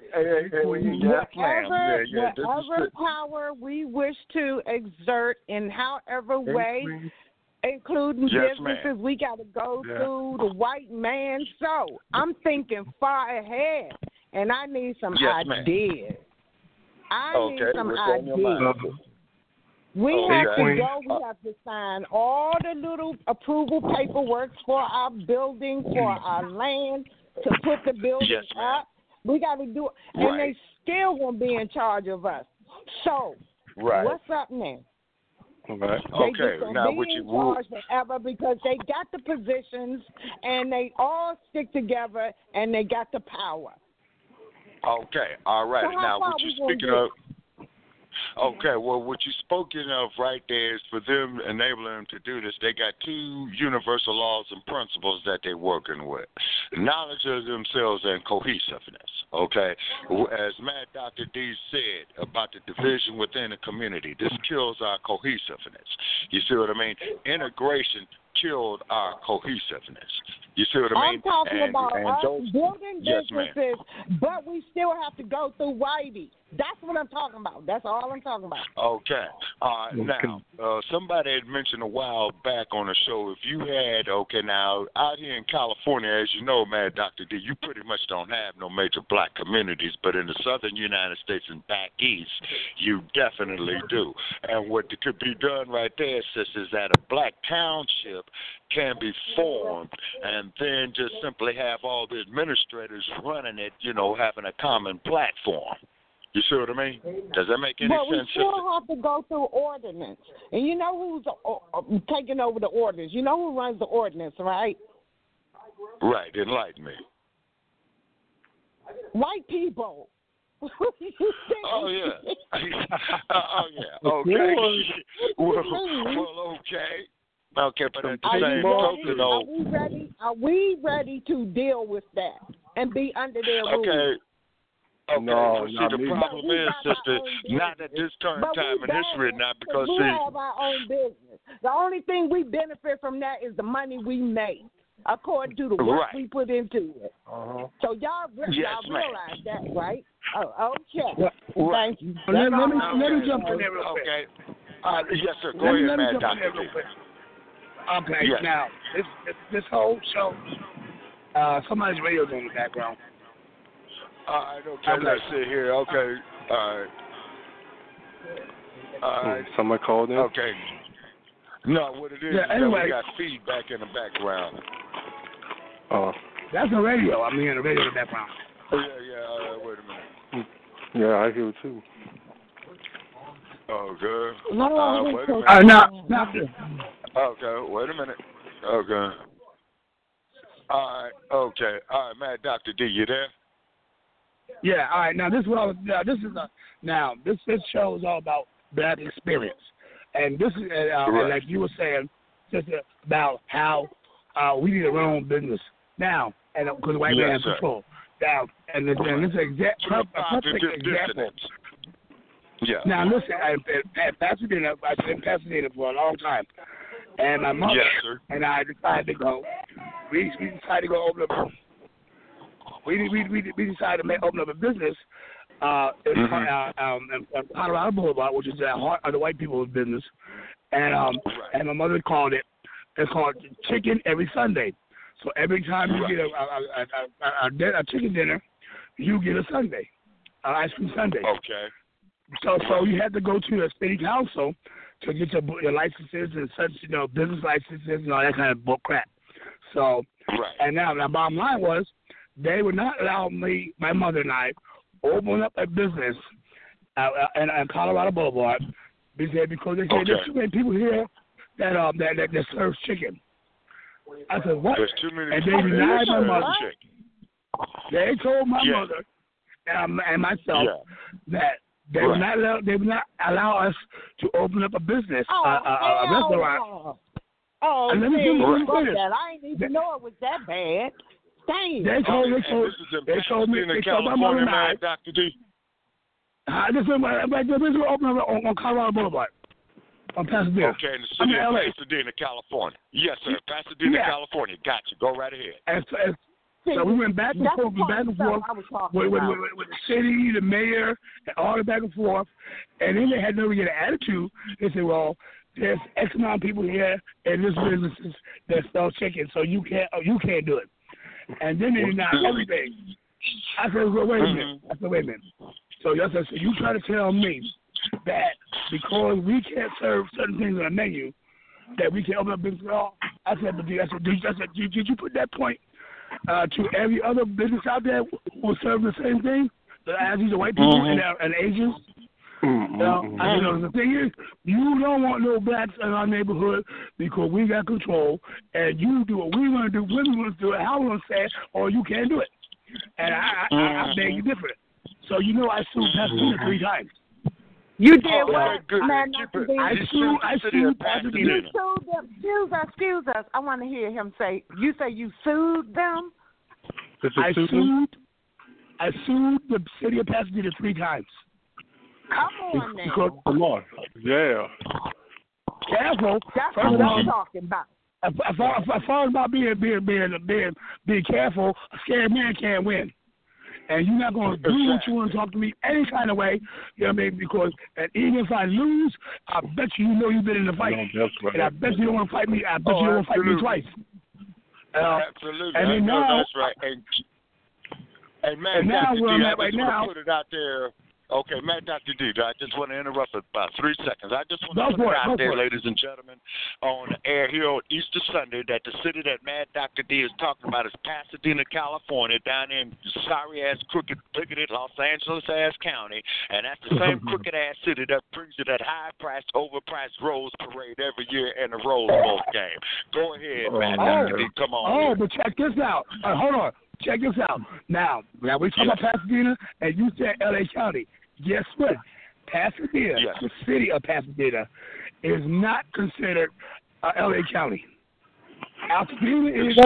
Whatever power we wish to exert in however way, including businesses, we got to go through the white man. So I'm thinking far ahead, and I need some ideas. I need some ideas. We have to go. We have to sign all the little approval paperwork for our building, for our land, to put the building up. We got to do it. And they still won't be in charge of us. So, what's up now? Right. They just now be in charge forever because they got the positions and they all stick together and they got the power. Okay. All right. So now, what you speaking of? Okay, well, what you spoken of right there is for them, enabling them to do this, they got two universal laws and principles that they're working with. Knowledge of themselves and cohesiveness, okay? As Mad Dr. D said about the division within the community, this kills our cohesiveness. You see what I mean? Integration killed our cohesiveness. You see what I mean? I'm talking about us building businesses, yes, but we still have to go through Whitey. That's what I'm talking about. That's all I'm talking about. Okay. Now, somebody had mentioned a while back on the show, if you had, now, out here in California, as you know, man, Dr. D, you pretty much don't have no major black communities, but in the southern United States and back east, you definitely do. And what could be done right there, sis, is that a black township can be formed and then just simply have all the administrators running it, having a common platform. You see what I mean? Does that make any sense? But we still have to go through ordinance. And you know who's taking over the ordinance? You know who runs the ordinance, right? Right. Enlighten me. White people. Oh, yeah. Oh, yeah. Okay. Well, okay. Okay, but at the same token, though. Are we ready to deal with that and be under their rules? Okay. No, see, the problem is, sister, not at this current time in history, not because we have our own business. The only thing we benefit from that is the money we make, according to the work we put into it. So y'all realize that, right? Oh, okay. Thank you. Let me jump in there real quick. Okay. Yes, sir. Go ahead, man, Dr. D. Okay, yes. Now, this whole show, somebody's radio's in the background. All right, okay, let's sit here. Okay, all right. Somebody called in? Okay. No, what it is is that we got feedback in the background. Oh. That's the radio. I'm hearing the radio in the background. Yeah, wait a minute. Yeah, I hear it too. Oh, good. No, wait a minute. Not Okay, wait a minute. Okay. All right, okay. All right, man, Dr. D, you there? Yeah, all right. Now this is what I was. This show is all about black experience, and this is and like you were saying, just about how we need to run our own business now, and because white man has control. Now, and this is a perfect example. Yeah. Now listen, I've been in Pasadena for a long time, and my mother and I decided to go. We decided to go open up. We decided to open up a business in Colorado Boulevard, which is the heart of the white people's business, and my mother called it. It's called Chicken Every Sunday. So every time you get a chicken dinner, you get a Sunday, ice cream Sunday. Okay. So you had to go to the city council to get your licenses and such, business licenses and all that kind of bull crap. So, and now the bottom line was, they would not allow me, my mother and I, open up a business in Colorado Boulevard because they said there's too many people here that serves chicken. I said, what? There's too many and they denied my mother. They told my mother and myself that they would not allow us to open up a business, a restaurant. Oh, and let me I didn't even know it was that bad. Dang. They told me my mother and I. Dr. D. This is open up on Colorado Boulevard. On Pasadena. Okay, in the city of Pasadena, California. Yes, sir. Pasadena, California. Gotcha. Go right ahead. So we went back and forth with the city, the mayor, and all the back and forth. And then they had no get an attitude. They said, well, there's X amount of people here in this business that sell chicken, so you can't do it. And then they denied everything. I said, well, wait a minute. So you try to tell me that because we can't serve certain things on the menu, that we can open up business at all? I said, did you put that point to every other business out there who will serve the same thing? As these are white people and Asians? I said, the thing is, you don't want no blacks in our neighborhood because we got control, and you do what we want to do, when we want to do it, how we want to say it, or you can't do it. And I beg you different. So I sued Pasadena 3 times. You did what? Good. Man, I sued Pasadena. You sued them. Excuse us. I want to hear him say. You say you sued them. I sued the city of Pasadena 3 times. Come on now. Come on. Yeah. Careful. That's what I'm talking about. As far as about being careful, a scared man can't win. And you're not going to do what you want to talk to me any kind of way, you know what I mean? Because even if I lose, I bet you know you've been in the fight. No, that's right. And I bet you don't want to fight me. I bet you don't want to fight me twice. Absolutely. And then now, that's right. And man, and now where I'm at right now, put it out there. Okay, Matt, Dr. D, I just want to interrupt for about 3 seconds. I just want to put it out there, ladies and gentlemen, on the air here on Easter Sunday, that the city that Mad Dr. D is talking about is Pasadena, California, down in sorry-ass, crooked, bigoted Los Angeles-ass county. And that's the same crooked-ass city that brings you that high-priced, overpriced Rose Parade every year in the Rose Bowl game. Go ahead, Mad Dr. D, come on. But check this out. Hold on. Check this out. Now we talk about Pasadena, and you said L.A. County. Guess what? Pasadena, the city of Pasadena, is not considered L.A. County. Pasadena is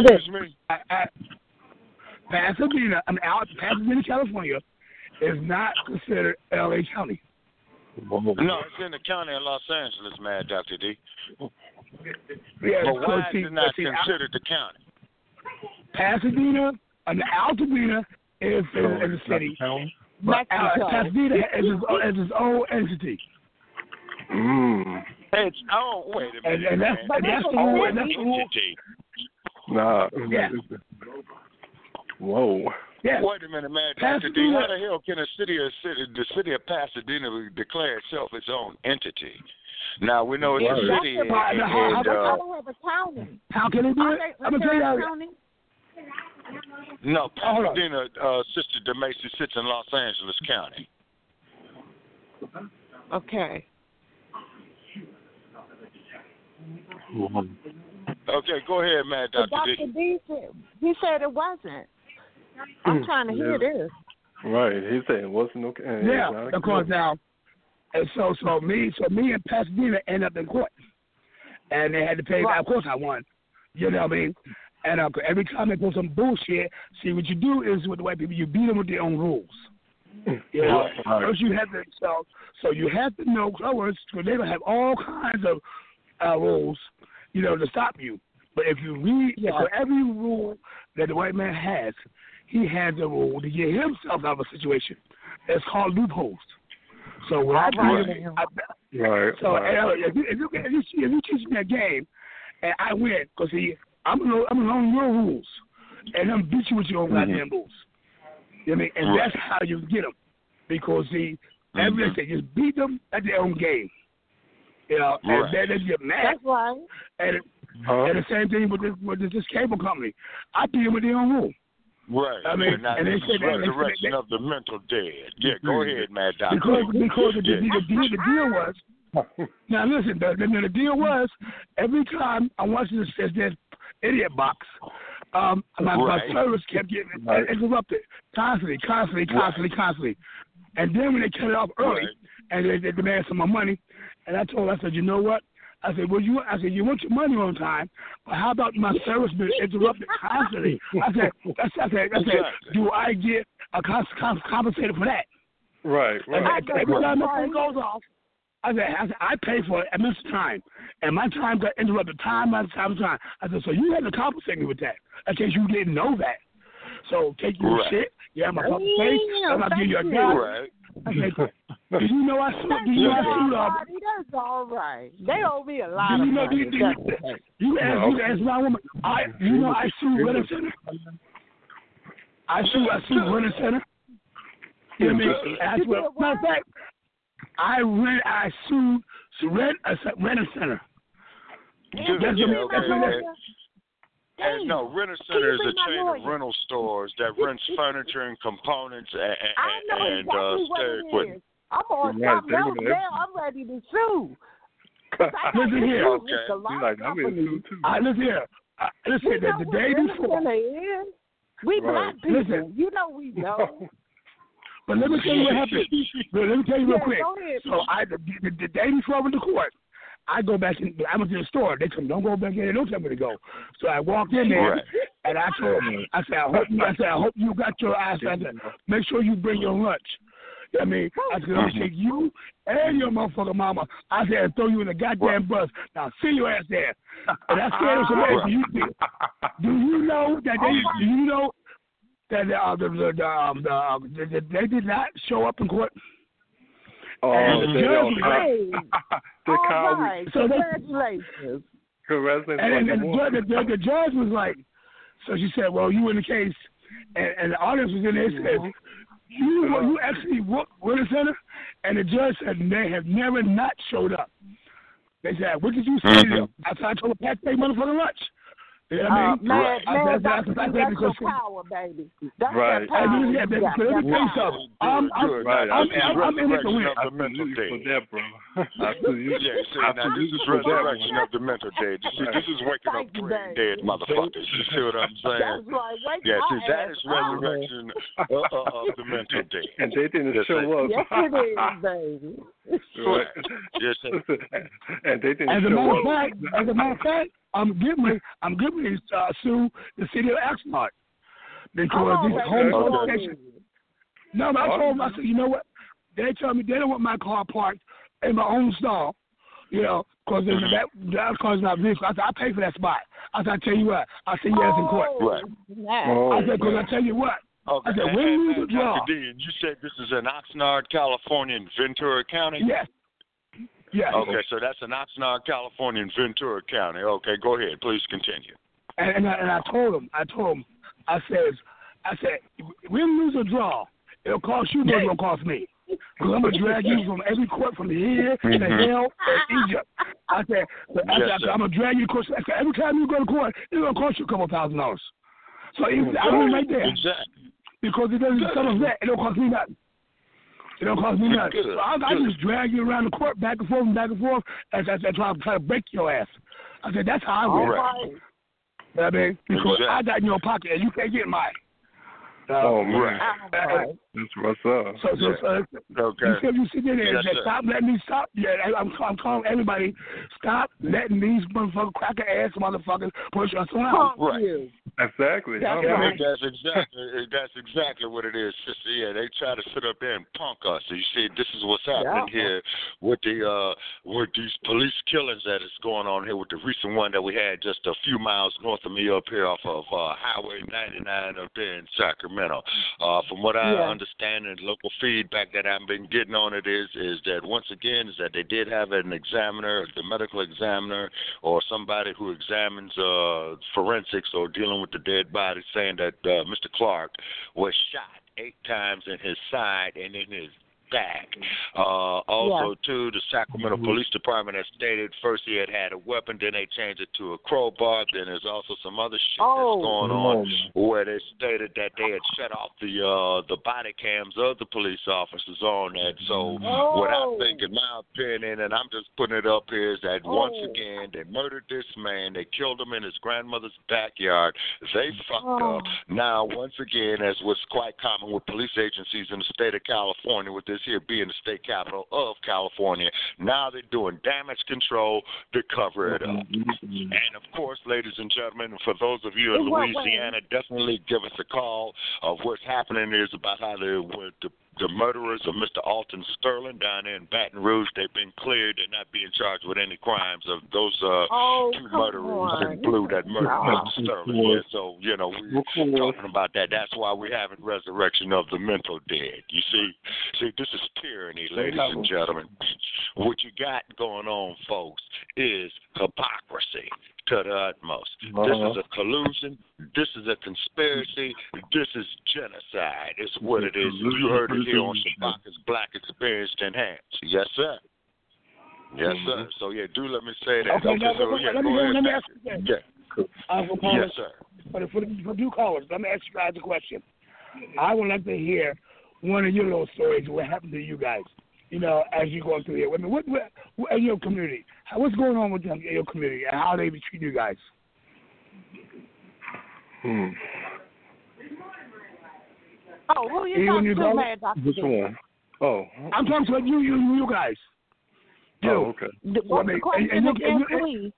Pasadena, California, is not considered L.A. County. No, it's in the county of Los Angeles, Mad Dr. D. Yeah, but why is it not considered the county? Pasadena and Altadena is a city. But Pasadena is its own entity. It's wait a minute. And that's the rule. Nah. Yeah. Whoa. Yeah. Wait a minute, man. Dr. D, how the hell can the city of Pasadena declare itself its own entity? Now, we know it's a city. I don't have a county. How can it do it? I'm going to tell you how. No, Pasadena, Sister DeMacy, sits in Los Angeles County. Okay. Okay, go ahead, man, Dr. D. Dr. D said, he said it wasn't. I'm trying to hear this. Right, he said it wasn't okay. Yeah, of course. Now, and so me and Pasadena end up in court, and they had to pay. Right. Of course, I won. You know what I mean? And every time they put some bullshit, see what you do is with the white people, you beat them with their own rules. You know, first you have to so you have to know. In other words, they're gonna have all kinds of rules, you know, to stop you. But if you read for every rule that the white man has, he has a rule to get himself out of a situation. It's called loopholes. So when I do, if you teach me a game and I win, because see, I'm gonna learn your rules, and I'm beat you with your own goddamn rules. You know what I mean? And that's how you get them, because see, everything just beat them at their own game. You know, and then they get mad. That's right. And the same thing with this cable company. I beat them with their own rule. Right. I mean, and they say resurrection of the mental dead. Yeah, go ahead, Mad Doctor. Because the deal was. Now listen, the deal was every time I watched this idiot box, my service kept getting interrupted constantly. And then when they cut it off early and they demanded some more money, and I told them, I said, you know what? I said, you want your money on time, but how about my service being interrupted constantly? I said, do I get compensated for that? Right. Every time my phone goes off, I said, I pay for it at this time, and my time got interrupted time after time. I said, so you had to compensate me with that, in case you didn't know that. So take your shit. Yeah, my compensation. I'm gonna give you a job. Right. I said, do you know I sued? That's all right. They owe me a lot of money. You ask my woman. I sued Renner Center. I sued Renner Center. You know what I mean? Matter of fact, I sued Renner Center. No, Renner Center is a chain of rental stores that rents furniture and components and stair equipment. I'm on something else now. I'm ready to sue. Listen here. Okay. Listen here. Listen, the day before. We black people. You know we know. But let me tell you what happened. Let me tell you real quick. So the day before I went to court, I go back in. I went to the store. They told me, don't go back in there. Don't tell me to go. So I walked in there, and I told them, I said, I hope you got your eyes. I said, make sure you bring your lunch. You know what I mean? I said, I'm going to take you and your motherfucking mama. I said, throw you in the goddamn bus. Now, see your ass there. And I scared him so bad. Do you know that they? Do you know that they did not show up in court? Oh, and the judge all right. So congratulations. And the judge was like, so she said, well, you in the case, and the audience was in there and said, you actually worked with the center? And the judge said they have never not showed up. They said, what did you say to them? I said, I told them, pack their motherfucking lunch. You know what I mean? That's your power, baby. That's right. Your power. Let me tell you something. I'm in it to win. The mental day. For that, bro. Now this is resurrection of the mental day. This is waking up brain dead motherfuckers. You see what I'm saying? That's right. See, that is resurrection of the mental day. And they didn't show up. Yes, it is, baby. Right. Yes, and they didn't show up. As a matter of fact, I'm getting ready to sue the city of Oxnard because these homeless stations. No, but I told them, I said, you know what? They tell me they don't want my car parked in my own stall, you know, because that car's not vehicle. I said, I pay for that spot. I said, I tell you what, I'll see you guys in court. I said, because I tell you what. Okay. I said, when we withdraw. Dr. Dean, you said this is in Oxnard, California, in Ventura County? Yes. Yes. Okay, so that's in Oxnard, California, in Ventura County. Okay, go ahead. Please continue. And I told him, I said, win, lose, or draw, it'll cost you more than it'll cost me. Because I'm going to drag you from every court from here to hell and Egypt. I said, I'm going to drag you to court. I said, every time you go to court, it's going to cost you a couple $1,000. So I mean right there. Exactly. Because it doesn't settle that. It don't cost me nothing. It don't cost me nothing. So I just drag you around the court back and forth, as I try to break your ass. I said, that's how I win. Right. You know what I mean? Because I got in your pocket and you can't get mine. Right. That's what's up. So you sit there and say, stop letting me stop. Yeah, I'm calling everybody, stop letting these motherfucking cracker ass motherfuckers push us around. Right. Exactly. That's exactly what it is, sister. Yeah, they try to sit up there and punk us. So you see, this is what's happening here with these police killings that is going on here with the recent one that we had just a few miles north of me up here off of Highway 99 up there in Sacramento. From what I understand and local feedback that I've been getting on it is that once again is that they did have an examiner, the medical examiner, or somebody who examines forensics or dealing with the dead body, saying that Mr. Clark was shot 8 times in his side and in his back. Also, too, the Sacramento Police Department has stated first he had a weapon, then they changed it to a crowbar. Then there's also some other shit that's going on where they stated that they had shut off the body cams of the police officers on that. So what I think, in my opinion, and I'm just putting it up here, is that once again they murdered this man, they killed him in his grandmother's backyard. They fucked up. Now, once again, as was quite common with police agencies in the state of California, with this here being the state capital of California, now they're doing damage control to cover it up. And of course, ladies and gentlemen, for those of you in Louisiana, definitely give us a call of what's happening is about how the murderers of Mr. Alton Sterling down there in Baton Rouge, they've been cleared. They're not being charged with any crimes of those 2 murderers in blue that murdered Mr. Sterling. Yeah, so, you know, we're talking about that. That's why we're having resurrection of the mental dead. You see, this is tyranny, ladies and gentlemen. What you got going on, folks, is hypocrisy to the utmost. This is a collusion. This is a conspiracy. This is genocide. It's what it is. You heard it here on Shabaka's Black Experience Enhanced. Yes, sir. Yes, sir. So, yeah, do let me say that. Let me ask you that. Yes, sir. For new callers, let me ask you guys a question. I would like to hear one of your little stories of what happened to you guys, you know, as you're going through here. I mean, what in your community? What's going on with them in your community and how they treat you guys? Oh, who you talking to, Mad Dr. Which one? Oh. I'm talking to you guys. Oh, okay. What's the question again, please?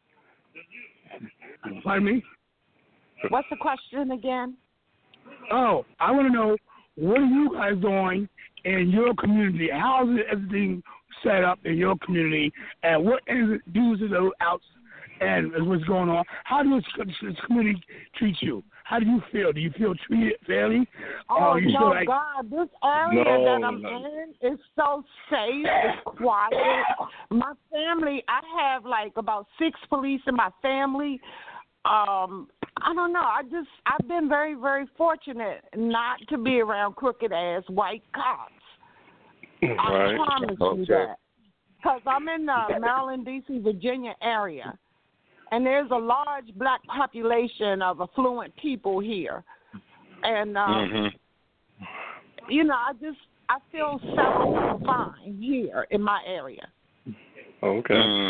Pardon me? What's the question again? Oh, I want to know, what are you guys doing in your community? How is everything set up in your community? And what dues are those out and what's going on? How does this community treat you? How do you feel? Do you feel treated fairly? Oh, no, like... God, this area that I'm in is so safe. It's quiet. My family, I have like about 6 police in my family. I don't know. I've been very, very fortunate not to be around crooked-ass white cops. Right. I promise you that. Because I'm in the Maryland, D.C., Virginia area. And there's a large black population of affluent people here. And, you know, I feel so fine here in my area. Okay.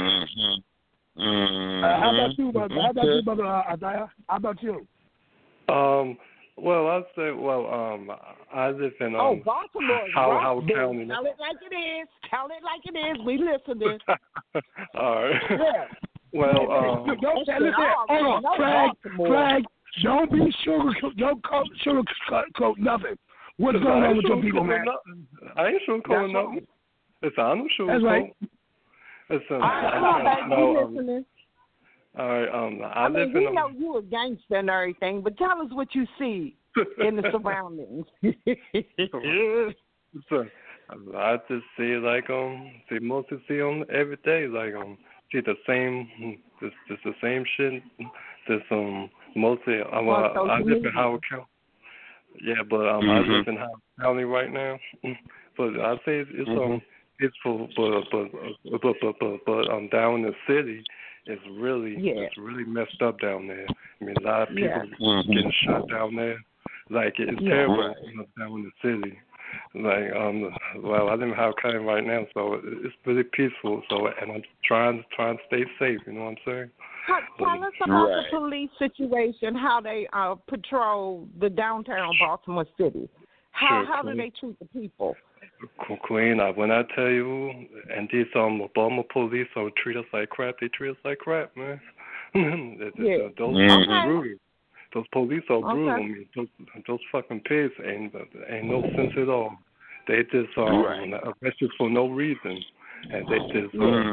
How about you, brother? Isaiah? How about you? Well, I'd say, I live in Baltimore, Howard County. Tell it like it is. Tell it like it is. We listening. All right. Yeah. Well, don't say hold on, Craig. Don't be sugarcoat nothing. What's going on with your people, man? I ain't sugarcoating nothing. It's I'm sugarcoat. That's right. Listen, listening. All right. I mean, we know you a gangster and everything, but tell us what you see in the surroundings. So, I just see mostly see them every day, see the same, just the same shit. There's mostly I live in Howard County. Yeah, but I live in Howard County right now. But I say it's peaceful, but down in the city, it's really messed up down there. I mean, a lot of people getting shot down there. Like it's terrible down in the city. Like I live in Howard County right now, so it's really peaceful. So and I'm trying to stay safe. You know what I'm saying? Tell us about the police situation. How they patrol the downtown Baltimore City. How do they treat the people? Queen, when I tell you, and these Baltimore police treat us like crap. They treat us like crap, man. Those brutal. Those police are brutal. I mean, those fucking pigs ain't no sense at all. They just arrest you for no reason, and they just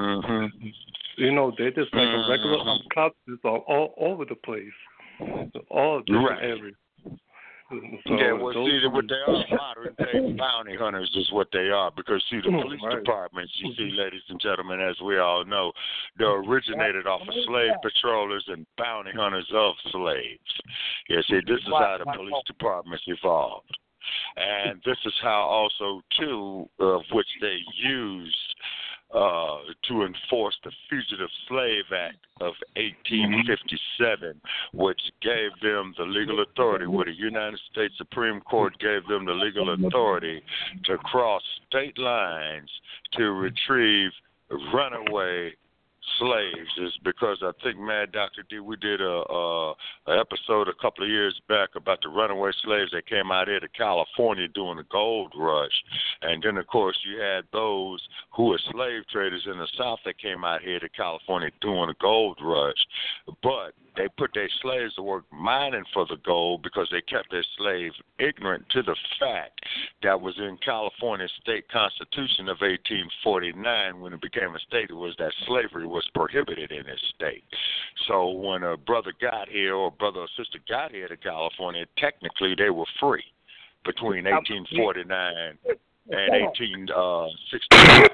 they just like a regular cops just all over the place, all different areas. So what they are, modern day bounty hunters is what they are. Because, the police departments, you see, ladies and gentlemen, as we all know, they're originated off of slave patrollers and bounty hunters of slaves. Yeah, see, this is how the police departments evolved. And this is how also, too, of which they used to enforce the Fugitive Slave Act of 1857, which gave them the legal authority, where the United States Supreme Court gave them the legal authority to cross state lines to retrieve runaway slaves. Is because I think, Mad Dr. D, we did a episode a couple of years back about the runaway slaves that came out here to California during the gold rush. And then, of course, you had those who were slave traders in the South that came out here to California during the gold rush. But they put their slaves to work mining for the gold because they kept their slaves ignorant to the fact that was in California State Constitution of 1849 when it became a state. It was that slavery was prohibited in this state. So when a brother got here or brother or sister got here to California, technically they were free between 1849 and 1865.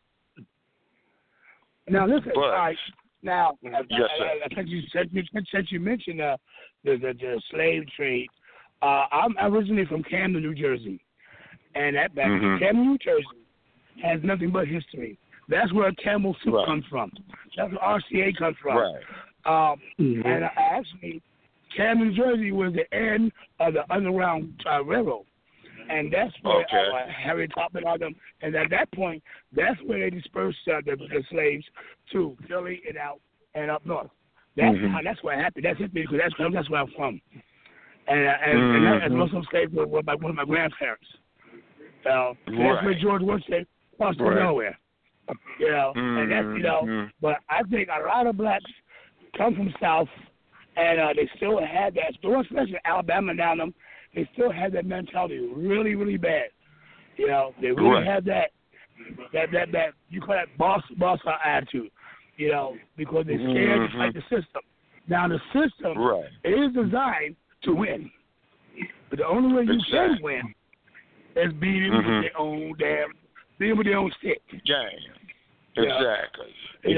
Now listen, all right. Now, since you mentioned the slave trade, I'm originally from Camden, New Jersey, and Camden, New Jersey, has nothing but history. That's where Campbell Soup comes from. That's where RCA comes from. Right. And actually, Camden, New Jersey was the end of the Underground Railroad. And that's where Harry Tubman and all them. And at that point, that's where they dispersed the slaves to Philly and out and up north. That's what happened. That's it, because that's where I'm from. and that's also stayed with one of my grandparents. That's where George Washington crossed to nowhere. And that's, but I think a lot of blacks come from South, and they still had that, especially Alabama down them, they still had that mentality really, really bad. They really had that you call that boss attitude, because they're scared to fight the system. Now the system is designed to win, but the only way you can win is beating with their own stick. Exactly. They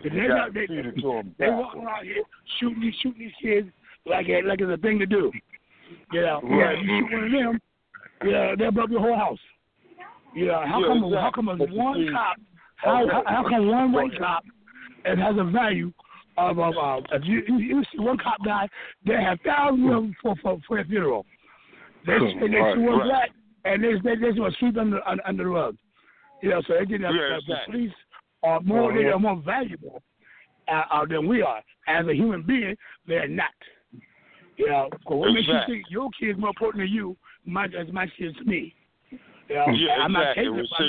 walk around here shooting these kids like it's a thing to do. You shoot one of them, they'll blow up your whole house. How come one cop? How come one white cop it has a value of if you see one cop die, they have thousands of them for a funeral. They see one black and they just want to sweep under the rug. So they think the police are more valuable than we are as a human being. They're not. What makes you think your kid's more important to you as my kid's to me? I'm not taking it.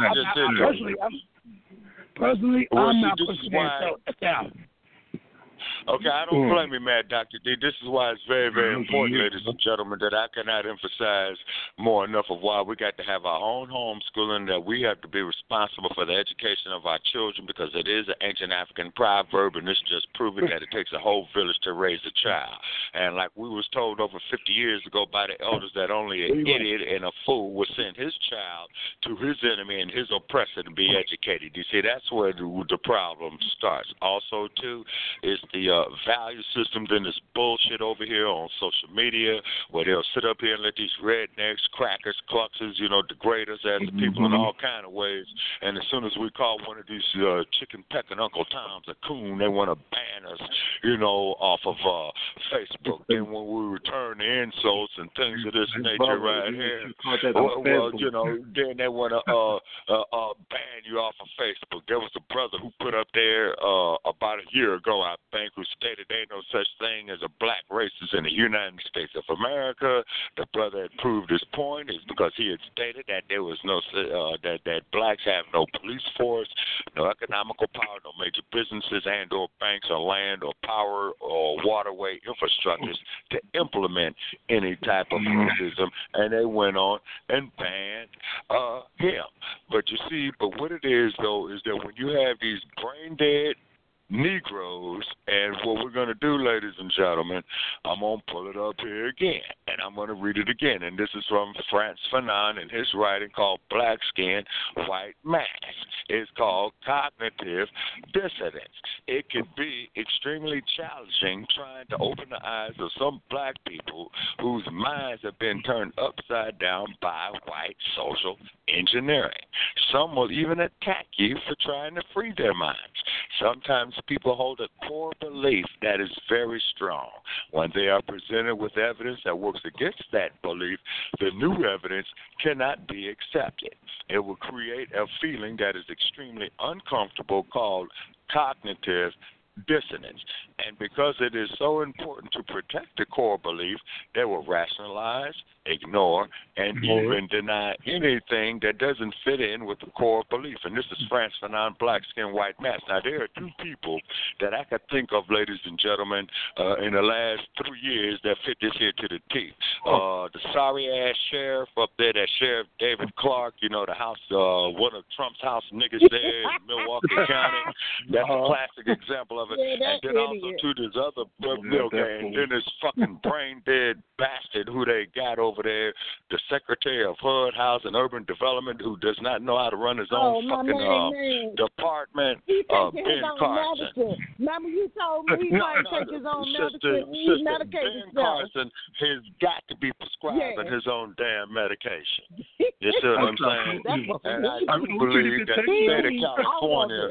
Personally, I'm not pushing that down. Okay, I don't blame you, Mad Dr. D. This is why it's very, very important, ladies and gentlemen, that I cannot emphasize more enough of why we got to have our own homeschooling, that we have to be responsible for the education of our children, because it is an ancient African proverb, and it's just proving that it takes a whole village to raise a child. And like we was told over 50 years ago by the elders that only an idiot and a fool would send his child to his enemy and his oppressor to be educated. You see, that's where the problem starts. Also, too, is the value systems in this bullshit over here on social media, where they'll sit up here and let these rednecks, crackers, cluxes, degrade us as a people in all kind of ways. And as soon as we call one of these chicken pecking Uncle Toms a coon, they want to ban us, off of Facebook. Then when we return the insults and things of this nature right here, then they want to ban you off of Facebook. There was a brother who put up there about a year ago, I think, who stated there ain't no such thing as a black racist in the United States of America. The brother had proved his point is because he had stated that there was no that blacks have no police force, no economical power, no major businesses and or banks or land or power or waterway infrastructures to implement any type of racism, and they went on and banned him. But you see, what it is though is that when you have these brain dead Negroes, and what we're going to do, ladies and gentlemen, I'm going to pull it up here again, and I'm going to read it again, and this is from Frantz Fanon in his writing called Black Skin, White Mask. It's called Cognitive Dissonance. It can be extremely challenging trying to open the eyes of some black people whose minds have been turned upside down by white social engineering. Some will even attack you for trying to free their minds. Sometimes people hold a core belief that is very strong. When they are presented with evidence that works against that belief, the new evidence cannot be accepted. It will create a feeling that is extremely uncomfortable called cognitive dissonance. And because it is so important to protect the core belief, they will rationalize, ignore, and even deny anything that doesn't fit in with the core belief. And this is Frantz Fanon, Black Skin, White Mask. Now, there are two people that I could think of, ladies and gentlemen, in the last 3 years that fit this here to the teeth. The sorry-ass sheriff up there, that Sheriff David Clark, the house, one of Trump's house niggas there in Milwaukee County. That's a classic example of it. And then also, to this other and then this fucking brain-dead bastard who they got over there, the Secretary of HUD, House and Urban Development, who does not know how to run his own fucking department, Ben Carson. Remember you told me he might take his own medicine. He's medicated Ben Carson has got to be prescribing his own damn medication. You see what I'm saying? And I do believe that the state of California,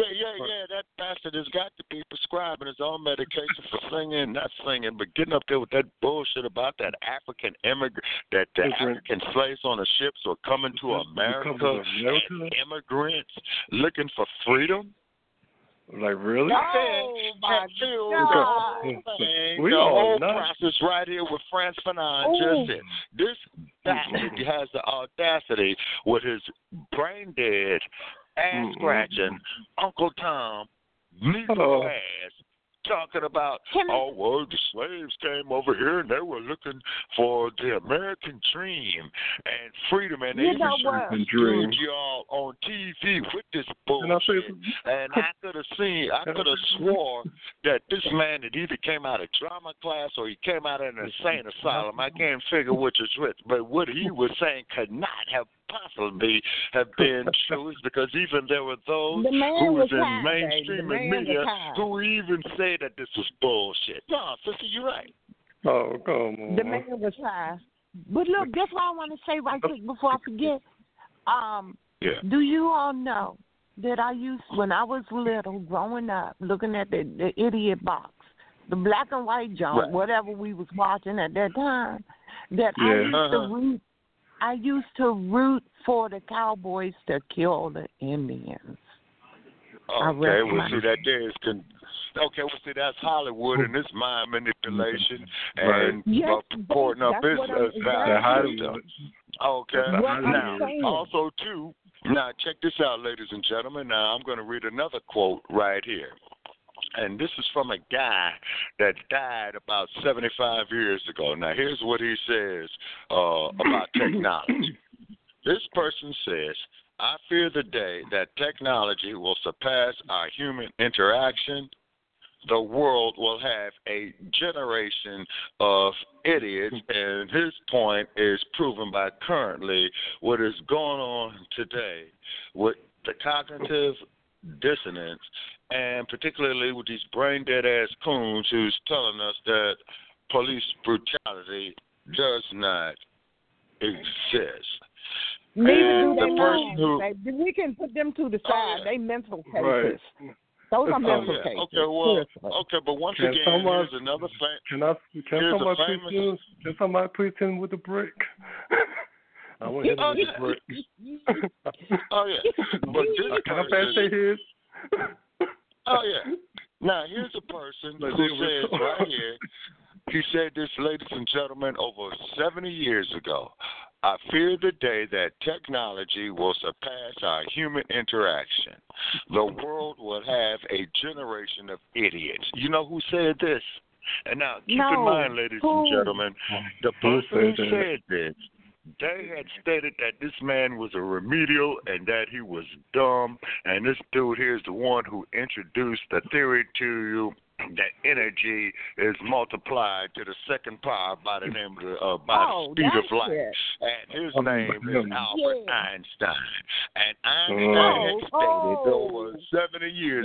that bastard has got to be prescribing his own medication for not singing, but getting up there with that bullshit about that African immigrant, that the African slaves on the ships are coming to America, and immigrants looking for freedom. Like, really? Oh, my God. The whole process right here with Frantz Fanon just said. This bastard has the audacity with his brain dead, ass scratching Uncle Tom, Negro ass, talking about, the slaves came over here and they were looking for the American dream and freedom, and they even showed y'all on TV with this bullshit. And I could have swore that this man had either came out of drama class or he came out of an insane asylum. I can't figure which is which, but what he was saying could not have possibly have been true, because even there were those who was in mainstream media who even say that this was bullshit. No, sister, you're right. Oh, come on. The man was high. But look, that's what I want to say right quick before I forget. Do you all know that when I was little, growing up, looking at the idiot box, the black and white junk, whatever we was watching at that time, that I used to root for the Cowboys to kill the Indians. Okay, that's Hollywood and it's mind manipulation and putting up his Hollywood. Okay, now also too. Now check this out, ladies and gentlemen. Now I'm going to read another quote right here. And this is from a guy that died about 75 years ago. Now, here's what he says about technology. This person says, I fear the day that technology will surpass our human interaction. The world will have a generation of idiots, and his point is proven by currently what is going on today with the cognitive dissonance, and particularly with these brain-dead ass coons who's telling us that police brutality does not exist. Neither do they minds. We can put them to the side. They mental cases. Those are mental cases. But once again, here's another thing. Can somebody please hit him with a brick? I want to hit him with a brick. But this can I say his? Now, here's a person who says right here, he said this, ladies and gentlemen, over 70 years ago, I fear the day that technology will surpass our human interaction. The world will have a generation of idiots. You know who said this? And now, keep in mind, ladies and gentlemen, the person who said this, they had stated that this man was a remedial and that he was dumb, and this dude here is the one who introduced the theory to you that energy is multiplied to the second power by the name of the speed of light. And his name is Albert Einstein. And Einstein had stated over 70 years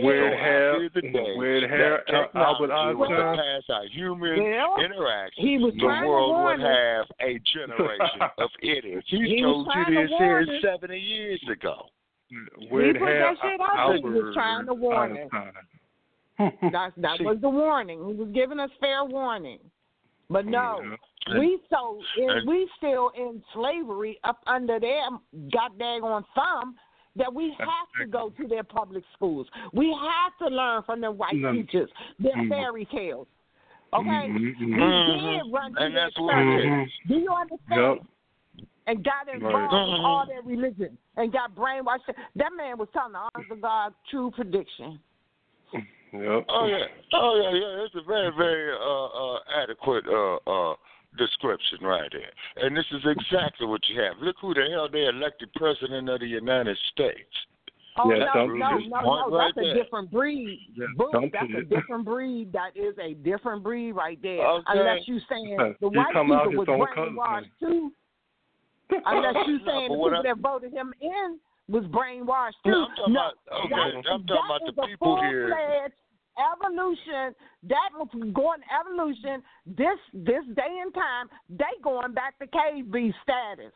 ago, Albert Einstein will surpass our human interaction. The world would have a generation of idiots. He told you this here 70 years ago. He put that shit out. He was trying to warn us. That was the warning. He was giving us fair warning. But no, we still in slavery up under their goddamn thumb that we have to go to their public schools. We have to learn from their white teachers, their fairy tales. Okay? We did run to their churches. Do you understand? And got involved with all their religion and got brainwashed. That man was telling the honest to God true prediction. Yep. It's a very, very adequate description right there. And this is exactly what you have. Look who the hell they elected president of the United States. Oh, no. That's a different breed. That's a different breed. That is a different breed right there. Okay. Unless you saying the white people was brainwashed too. Unless you saying the people that voted him in was brainwashed too. I'm talking about the people here. Evolution, that was going evolution. This day and time, they going back to cave beast status.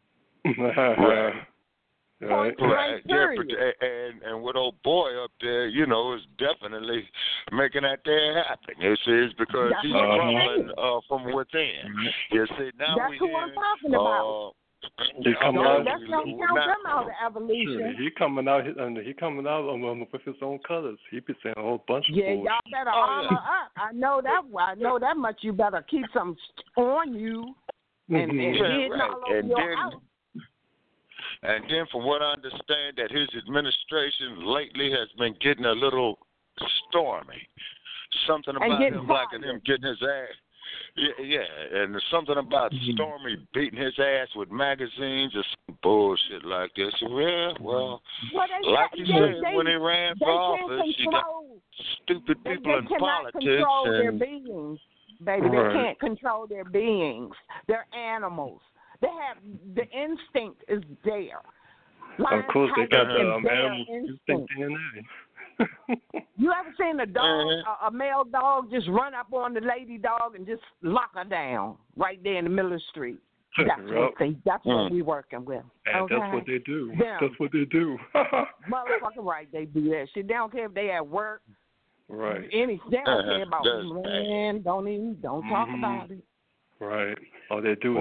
Right. And with old boy up there, is definitely making that there happen. It is because he's crumbling from within. You see, now that's who I'm talking about. He coming out. Let's not count them out of evolution. Sure. He coming out with his own colors. He be saying a whole bunch of bullshit. Y'all better armor up. I know that much. You better keep some on you and hitting all over your house. And then, from what I understand, that his administration lately has been getting a little stormy. Something about him liking him getting his ass. Yeah, and there's something about Stormy beating his ass with magazines or some bullshit like this. Yeah, well like you said, when he ran for office, you got stupid people in politics. They cannot control their beings, baby. They can't control their beings. They're animals. They have the instinct is there. Of course, they got the animal instinct DNA. You ever seen a dog, a male dog, just run up on the lady dog and just lock her down right there in the middle of the street? That's what we working with. And that's what they do. That's what they do. Motherfucking right, they do that shit. They don't care if they at work. Right. They don't care about man. Don't talk about it. Right. All they do is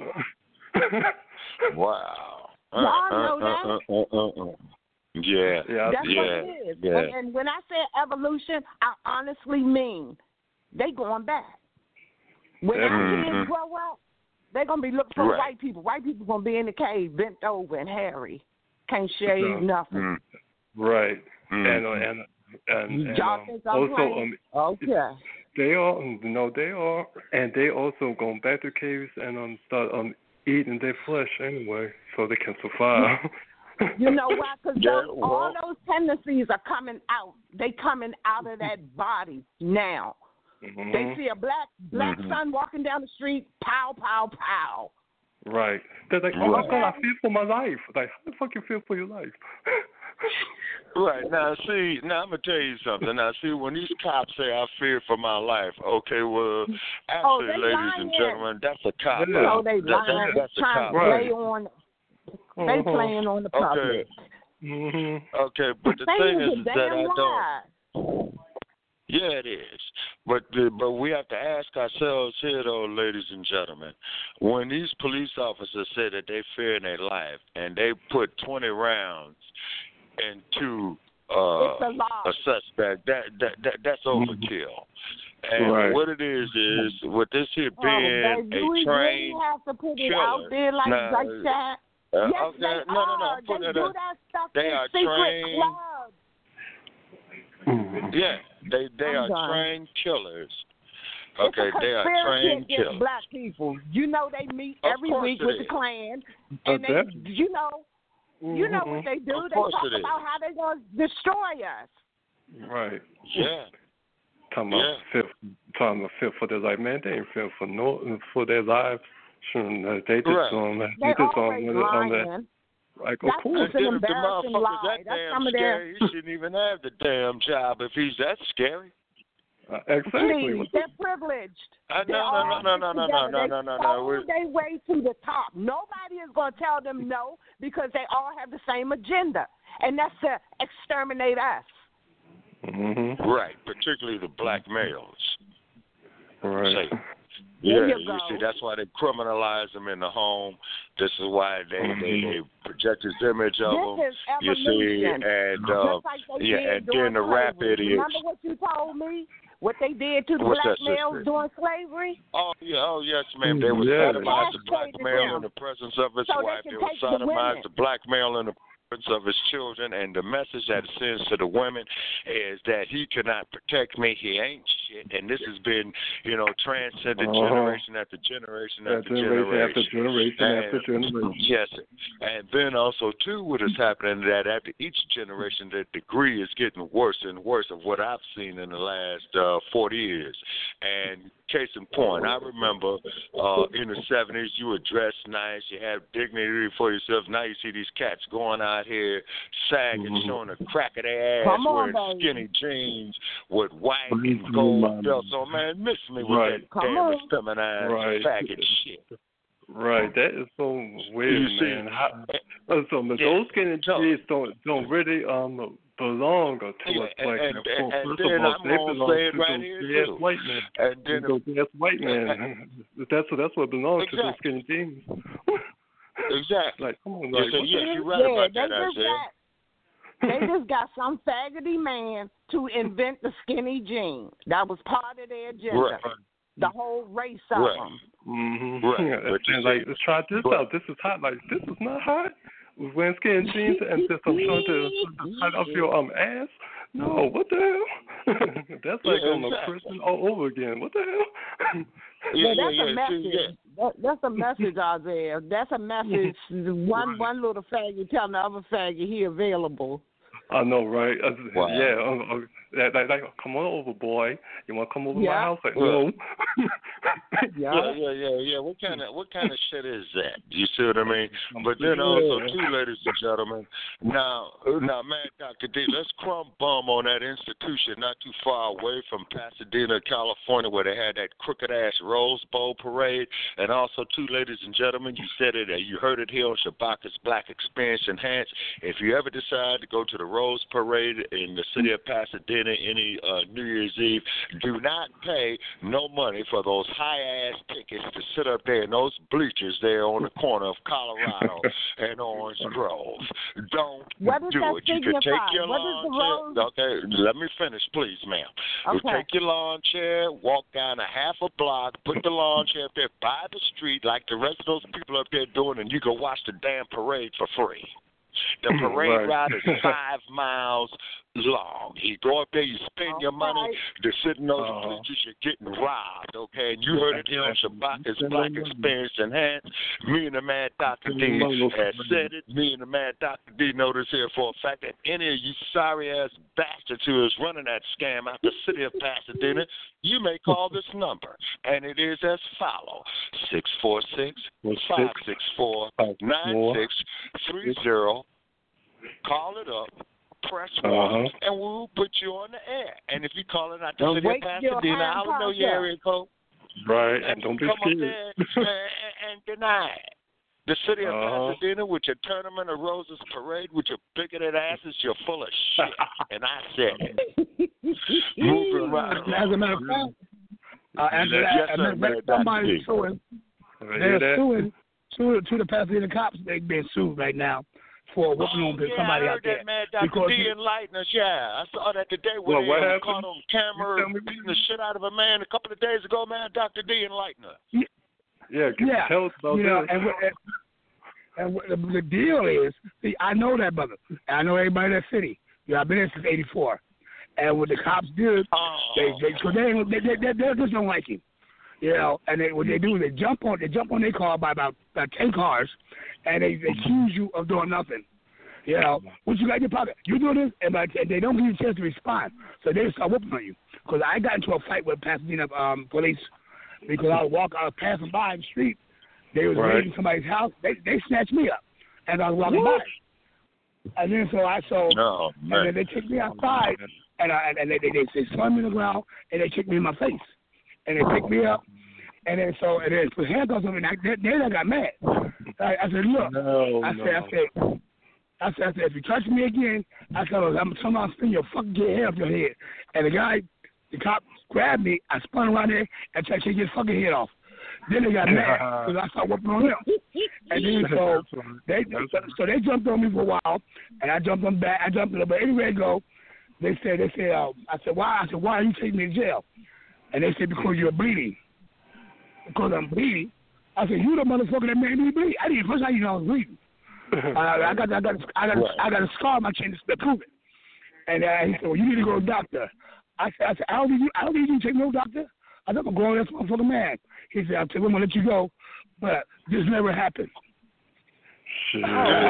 wow. Y'all know that. Yeah. That's what it is. Yeah. And when I say evolution, I honestly mean they going back. When our kids grow up, they're going to be looking for white people. White people going to be in the cave, bent over and hairy. Can't shave nothing. Right. And y'all think I'm playing? Okay. They are, and they also going back to caves and start eating their flesh anyway, so they can survive. You know why? Because all those tendencies are coming out. They coming out of that body now. They see a black son walking down the street, pow, pow, pow. Right. They're like, oh my God, I fear for my life. Like, how the fuck you feel for your life? Right. Now, I'm going to tell you something. Now, see, when these cops say, I fear for my life, okay, well, actually, ladies and gentlemen, that's a cop. No, they lying. That's a cop. Play on. They playing on the public. Okay, but the thing is that I don't. Yeah, it is. But we have to ask ourselves here, though, ladies and gentlemen, when these police officers say that they fear in their life and they put 20 rounds into a suspect, that's overkill. And what it is with this here being a trained you have to put it killer. Out there like that. Yes, okay. they No. are. They do that stuff they in are secret clubs. Yeah, they are trained killers. Okay, they are trained killers. Black people, you know, they meet every week with the Klan, and they, you know what they do. They talk about how they're going to destroy us. Right. Yeah. Talking about fear for their life, man. They ain't fear for their lives. They just on that. They always lying. Like, of course. That's an embarrassing lie. That's some of their. He shouldn't even have the damn job if he's that scary. Exactly. Please, they're privileged. No. They their way to the top. Nobody is going to tell them no because they all have the same agenda, and that's to exterminate us. Right, particularly the black males. Right. You see, that's why they criminalize them in the home. This is why they project this image of them. You see, and and then the rap idiots. Remember what you told me? What they did to the black males during slavery? Oh yes, ma'am. They would sodomize the black male in the presence of his wife. They would sodomize the black male in the of his children, and the message that it sends to the women is that he cannot protect me. He ain't shit, and this has been, transcended generation after generation after generation. Yes, and then also too, what is happening that after each generation, the degree is getting worse and worse of what I've seen in the last 40 years. And case in point, I remember in the 70s, you were dressed nice, you had dignity for yourself. Now you see these cats going out here sagging, showing a crack of their ass, wearing skinny jeans with white and gold belts on. Man, miss me with that damn feminized faggot shit. Right, that is so weird, man. Those skinny jeans don't really belong to us black men. First of all, they belong to those white men. And then those white men. That's what belongs to those skinny jeans. Exactly. Like, come on, you're right about that, Isaiah. They just got some faggoty man to invent the skinny jean. That was part of their agenda. Right. The whole race of them. Mm-hmm. Right. And like, let's try this out. This is hot. Like, this is not hot. Wearing skinny jeans and just trying to cut off your ass. No, what the hell? That's like a person all over again. What the hell? That's a message. That's a message, Isaiah. That's a message. One little faggot telling the other faggot he available. I know, right? Wow. Yeah. Like, come on over, boy. You want to come over to my house? Like, no. Yeah. What kind of shit is that? You see what I mean? But then also, too, ladies and gentlemen. Now, man, Dr. D, let's crumb bum on that institution not too far away from Pasadena, California, where they had that crooked ass Rose Bowl parade. And also, too, ladies and gentlemen, you said it. You heard it here on Shabaka's Black Experience Enhanced. If you ever decide to go to the Rose Parade in the city of Pasadena any New Year's Eve, do not pay no money for those high-ass tickets to sit up there in those bleachers there on the corner of Colorado and Orange Grove. Don't do it. You can take your lawn chair. Okay, let me finish, please, ma'am. Okay. You take your lawn chair, walk down a half a block, put the lawn chair up there by the street like the rest of those people up there doing, and you can watch the damn parade for free. The parade ride is 5 miles long. You go up there, you spend your money to sit in those bleachers, you're getting robbed, okay? And you heard it here on Shabaka's Black Experience Enhanced. Me and the man Dr. D has said it. Me and the man Dr. D know this here for a fact that any of you sorry-ass bastards who is running that scam out the city of Pasadena, you may call this number, and it is as follows: 646-564-9630. Call it up. Press 1, and we'll put you on the air. And if you call it out the city of Pasadena, I don't know your area code. Right, and don't be scared. and deny it. The city of Pasadena with your Tournament of Roses parade with your bigoted asses, you're full of shit. And I said it. Moving right along. As a matter of fact, somebody's suing. They're suing to the Pasadena cops. They're being sued right now for whooping on somebody out there. That man, Dr. D enlightened us. Yeah, I saw that today when they caught on camera beating the shit out of a man a couple of days ago. Man, Dr. D enlightened us. Tell us about that. And the deal is, see, I know that brother. I know everybody in that city. I've been there since '84. And what the cops did, they just don't like him. You know, and what they do is they jump on their car by about 10 cars, and they accuse you of doing nothing. You know, what you got in your pocket? You do this, and they don't give you a chance to respond. So they start whooping on you. Because I got into a fight with Pasadena police because I was passing by in the street. They was raiding somebody's house. They snatched me up as I was walking by. And then and then they took me outside, and they slammed me on the ground, and they kicked me in my face. And they picked me up, and then put handcuffs on me. Then I got mad. I said, look, I said, if you touch me again, I said, I'm gonna spin your fucking head off your head. And the cop grabbed me. I spun around there and tried to take his fucking head off. Then they got mad because I started whooping on them. And then they jumped on me for a while, and I jumped them back. But anyway, they said, I said, why? I said, why are you taking me to jail? And they said, because you're bleeding. Because I'm bleeding. I said, you the motherfucker that made me bleed. I didn't know I was bleeding. I got a scar on my chin to prove it. And he said, well, you need to go to the doctor. I said, I don't need you to take no doctor. I said, I'm a grown ass motherfucking man. He said, I'm going to let you go, but this never happened. Shit,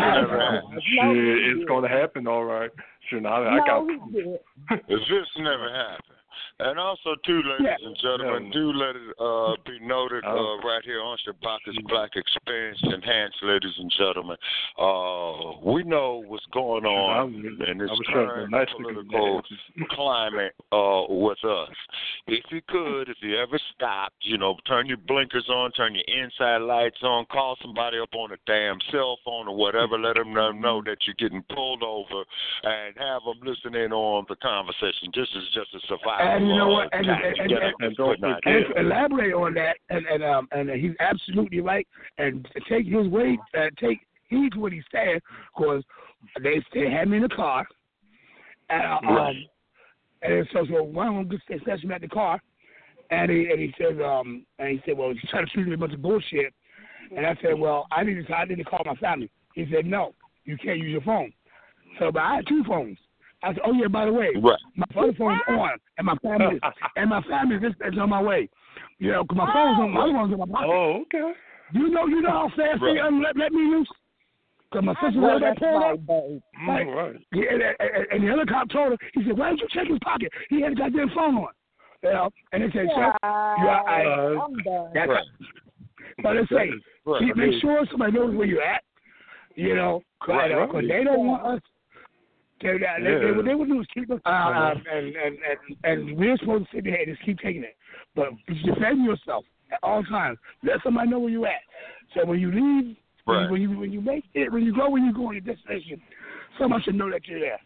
it's going to happen, all right. Sure, I got proof. This never happened. And also, too, ladies and gentlemen, do let it be noted right here on Shabaka's Black Experience Enhanced, ladies and gentlemen. We know what's going on in this current political climate with us. If you ever stopped, turn your blinkers on, turn your inside lights on, call somebody up on a damn cell phone or whatever, let them know that you're getting pulled over and have them listen in on the conversation. This is just a survival. And you know what? And to elaborate on that, and he's absolutely right. And to take his weight, take heed to what he's saying, because they had me in the car, and so one of them just snatched me at the car, and he said, well, he's trying to treat me a bunch of bullshit, and I said, well, I need to call my family. He said, no, you can't use your phone. So, but I had 2 phones. I said, oh yeah, by the way, my other phone's on, and my family is on my way. You know, 'cause my phone's on, my other one's in my pocket. Oh, okay. You know how fast they let me use? Because my sister was that pulled up. Right. And the other cop told her, he said, why didn't you check his pocket? He had a goddamn phone on. You know, and they said, sir, I'm done. That's right. So they say, make sure somebody knows where you're at. You know, because they don't want us. They would do is keep us, and we're supposed to sit there and just keep taking it. But defend yourself at all times. Let somebody know where you at. So when you leave, when you make it, when you go on your destination, somebody should know that you're there.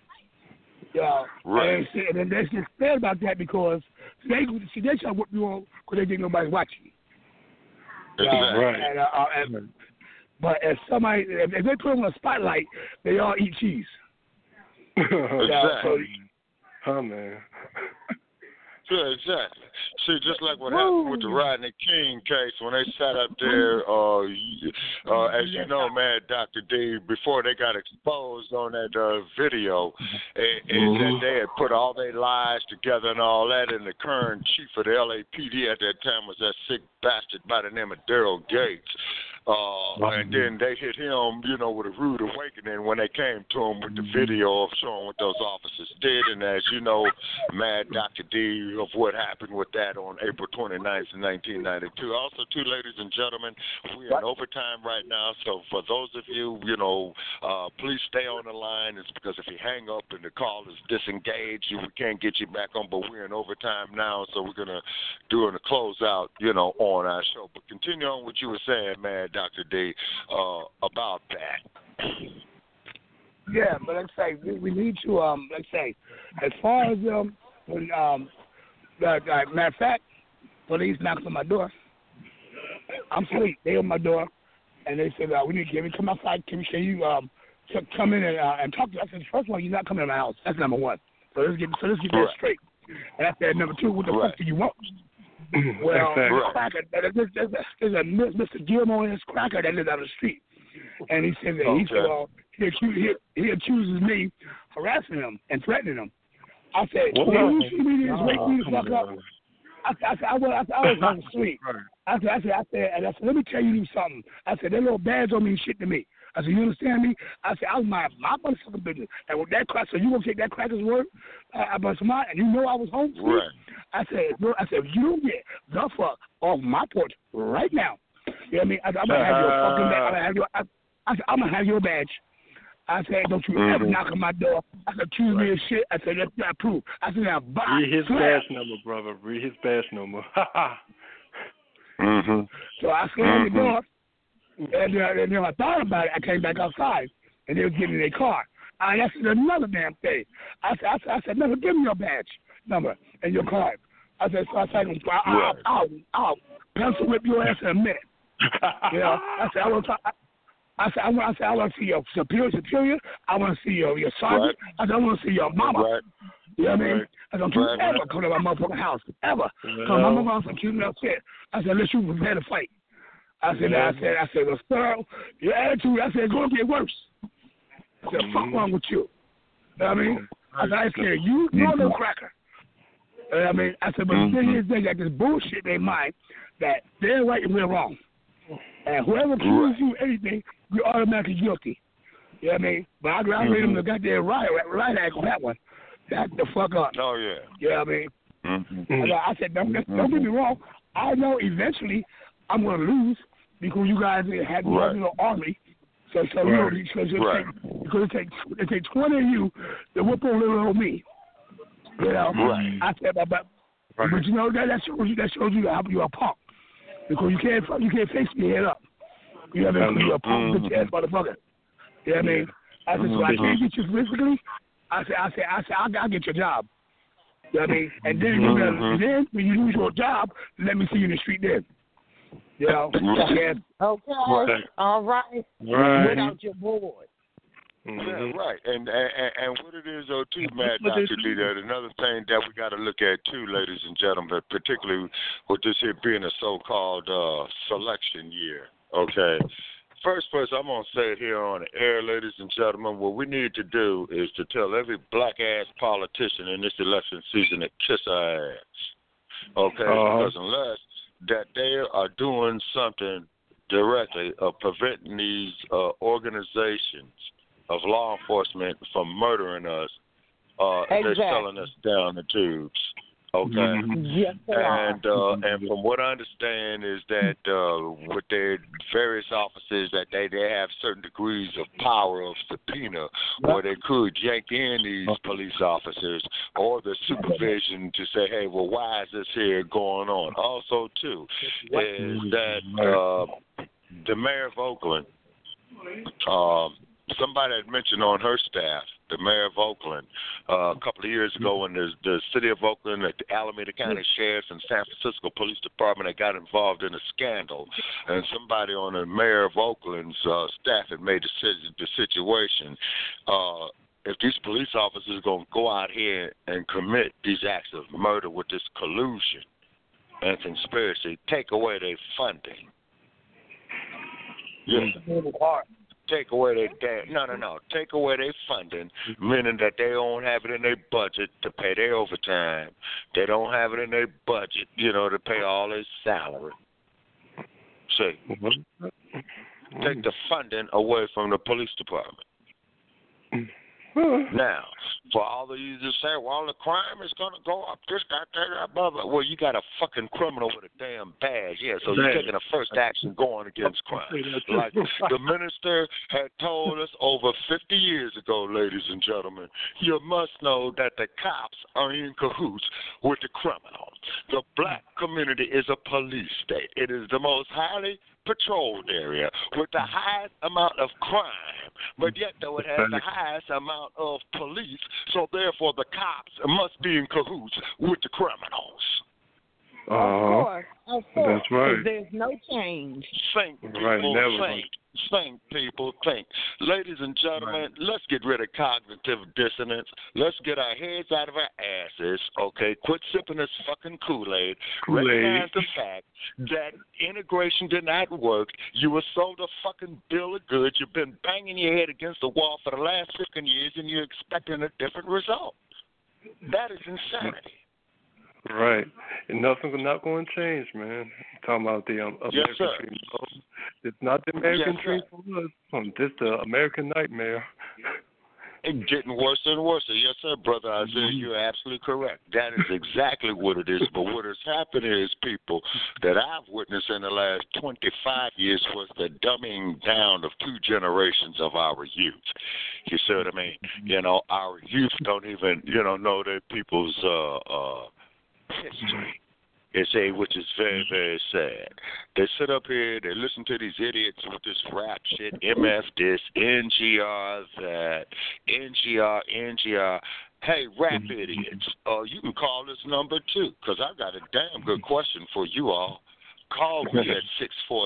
And then they get scared about that because they try to whip you on because they think nobody's watching. But if they put them on a spotlight, they all eat cheese. Exactly. Oh man. Yeah, exactly. See, just like what happened with the Rodney King case when they sat up there, as you know, man, Dr. D, before they got exposed on that video, and that they had put all their lies together and all that, and the current chief of the LAPD at that time was that sick bastard by the name of Daryl Gates. And then they hit him, you know, with a rude awakening when they came to him with the video of showing what those officers did. And as you know, Mad Dr. D, of what happened with that on April 29th, 1992. Also, too, ladies and gentlemen, we're in overtime right now. So for those of you, you know, please stay on the line. It's because if you hang up and the call is disengaged, we can't get you back on. But we're in overtime now, so we're going to do a closeout, you know, on our show. But continue on what you were saying, man, Dr. D, about that. Yeah, but let's say we need to, let's say, as far as, matter of fact, police knocked on my door. I'm asleep. They on my door, and they said, can we come outside? Can you come in and talk to us? I said, first of all, you're not coming to my house. That's number one. So let's get that straight. And I said, number two, what the fuck do you want? Well, cracker, there's a Mr. Gilmore and his cracker that lives out the street, and he said that he accuses me harassing him and threatening him. I said, when you see me, just wake me the fuck up. I was on the street. I said, let me tell you something. I said, that little badge don't mean shit to me. I said, you understand me? I said, I was my motherfucking business. And with that crack, so you gonna take that cracker's word about somebody, and you know I was home free? Right. I said, you don't get the fuck off my porch right now. You know what I mean? I'm gonna have your fucking badge. I'm gonna have your badge. I said, don't you ever knock on my door. I said, accuse me of shit. I said, that's not proof. I said, now, bye. Read his badge number, brother. Read his badge number. So I slammed the door. And then I thought about it. I came back outside, and they were getting in their car. I asked another damn thing. I said, never give me your badge number and your card. I said, I'll pencil whip your ass in a minute. You know, I said, I want to see your superior. I want to see your sergeant. I said, I want to see your mama. You know what I mean? I said, don't you ever come to my motherfucking house, ever. Because my mama was accusing me of shit. I said, unless you prepare to fight. I said, well, sir, your attitude, I said, it's going to get worse. I said, fuck wrong with you. You know what I mean? I said, I said, you're no cracker. You know what I mean? I said, but the thing is, they got this bullshit in their mind that they're right and we're wrong. And whoever accuses you of anything, you're automatically guilty. You know what I mean? But I'd rather them to goddamn riot act on that one. Back the fuck up. Oh, yeah. You know what I mean? I said, don't get me wrong. I know eventually I'm going to lose because you guys had the army. So you know, because it takes 20 of you to whip on little old me. You know? I said, but you know, that shows you how you're a punk. Because you can't face me head up. You know what I mean? You're a punk bitch ass motherfucker. You know what I mean? I said, so I can't get you physically. I said, I'll get your job. You know what I mean? And then when you lose your job, let me see you in the street then. You know? Okay. All right. Without your board. Yeah, right. And what it is, though, too, Matt, Dr. D, that another thing that we got to look at, too, ladies and gentlemen, particularly with this here being a so-called selection year, okay? First, I'm going to say it here on the air, ladies and gentlemen, what we need to do is to tell every black-ass politician in this election season to kiss our ass, okay? Because unless that they are doing something directly of preventing these organizations of law enforcement from murdering us, they're selling us down the tubes. Okay. Yes, and from what I understand is that with their various officers that they have certain degrees of power of subpoena where they could yank in these police officers or the supervision to say, hey, well, why is this here going on? Also, too, is that the mayor of Oakland, somebody had mentioned on her staff, the mayor of Oakland, a couple of years ago when the city of Oakland, the Alameda County Sheriff and San Francisco Police Department had got involved in a scandal, and somebody on the mayor of Oakland's staff had made the situation. If these police officers are going to go out here and commit these acts of murder with this collusion and conspiracy, take away their funding. Take away their take away their funding, meaning that they don't have it in their budget to pay their overtime. They don't have it in their budget, to pay all their salary. See, take the funding away from the police department. Now, for all of you to say, well, the crime is going to go up, this, that, blah, blah. Well, you got a fucking criminal with a damn badge. Yeah, so you're taking a first action going against crime. Like the minister had told us over 50 years ago, ladies and gentlemen, you must know that the cops are in cahoots with the criminal. The black community is a police state. It is the most highly patrolled area with the highest amount of crime, but yet though it has the highest amount of police, so therefore the cops must be in cahoots with the criminals. Of course. That's right. There's no change. Think, people, think. Ladies and gentlemen, let's get rid of cognitive dissonance. Let's get our heads out of our asses, okay? Quit sipping this fucking Kool-Aid. Recognize the fact that integration did not work. You were sold a fucking bill of goods. You've been banging your head against the wall for the last 15 years, and you're expecting a different result. That is insanity. Right. And nothing's not going to change, man. Talking about the American dream. It's not the American dream for us. It's the American nightmare. It's getting worse and worse. Yes, sir, Brother Isaiah, you're absolutely correct. That is exactly what it is. But what has happened is, people, that I've witnessed in the last 25 years was the dumbing down of 2 generations of our youth. You see what I mean? Our youth don't even, know their people's history. Which is very, very sad. They sit up here, they listen to these idiots with this rap shit, MF this, NGR that, NGR. Hey, rap idiots, you can call this number too, because I've got a damn good question for you all. Call me at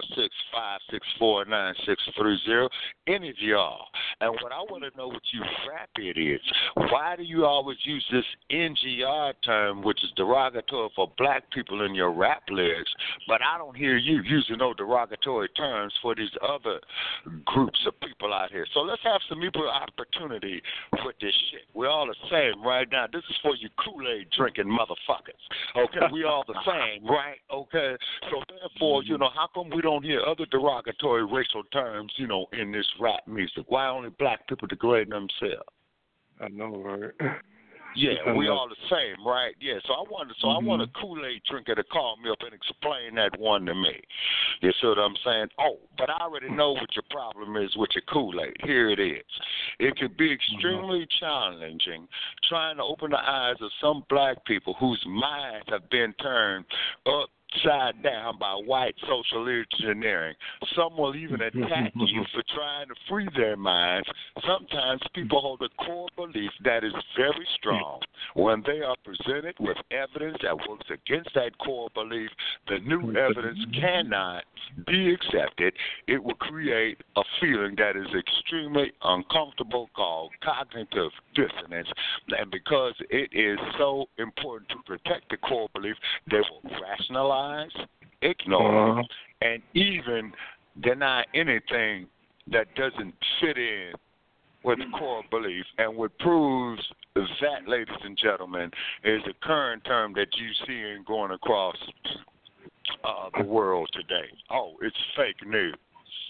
646-564-9630, any of y'all. And what I want to know with you rap idiots, why do you always use this NGR term, which is derogatory for black people in your rap lyrics, but I don't hear you using no derogatory terms for these other groups of people out here. So let's have some equal opportunity with this shit. We're all the same right now. This is for you Kool-Aid drinking motherfuckers. Okay, we all the same, right? Okay, so therefore, how come we don't hear other derogatory racial terms, in this rap music? Why only black people degrading themselves? I know, right? Yeah, we all the same, right? Yeah, so I want a Kool-Aid drinker to call me up and explain that one to me. You see what I'm saying? Oh, but I already know what your problem is with your Kool-Aid. Here it is. It could be extremely challenging trying to open the eyes of some black people whose minds have been turned up upside down by white social engineering. Some will even attack you for trying to free their minds. Sometimes people hold a core belief that is very strong. When they are presented with evidence that works against that core belief, the new evidence cannot be accepted. It will create a feeling that is extremely uncomfortable called cognitive dissonance. And because it is so important to protect the core belief, they will rationalize, ignore, and even deny anything that doesn't fit in with core belief. And what proves that, ladies and gentlemen, is the current term that you see going across the world today. Oh, it's fake news.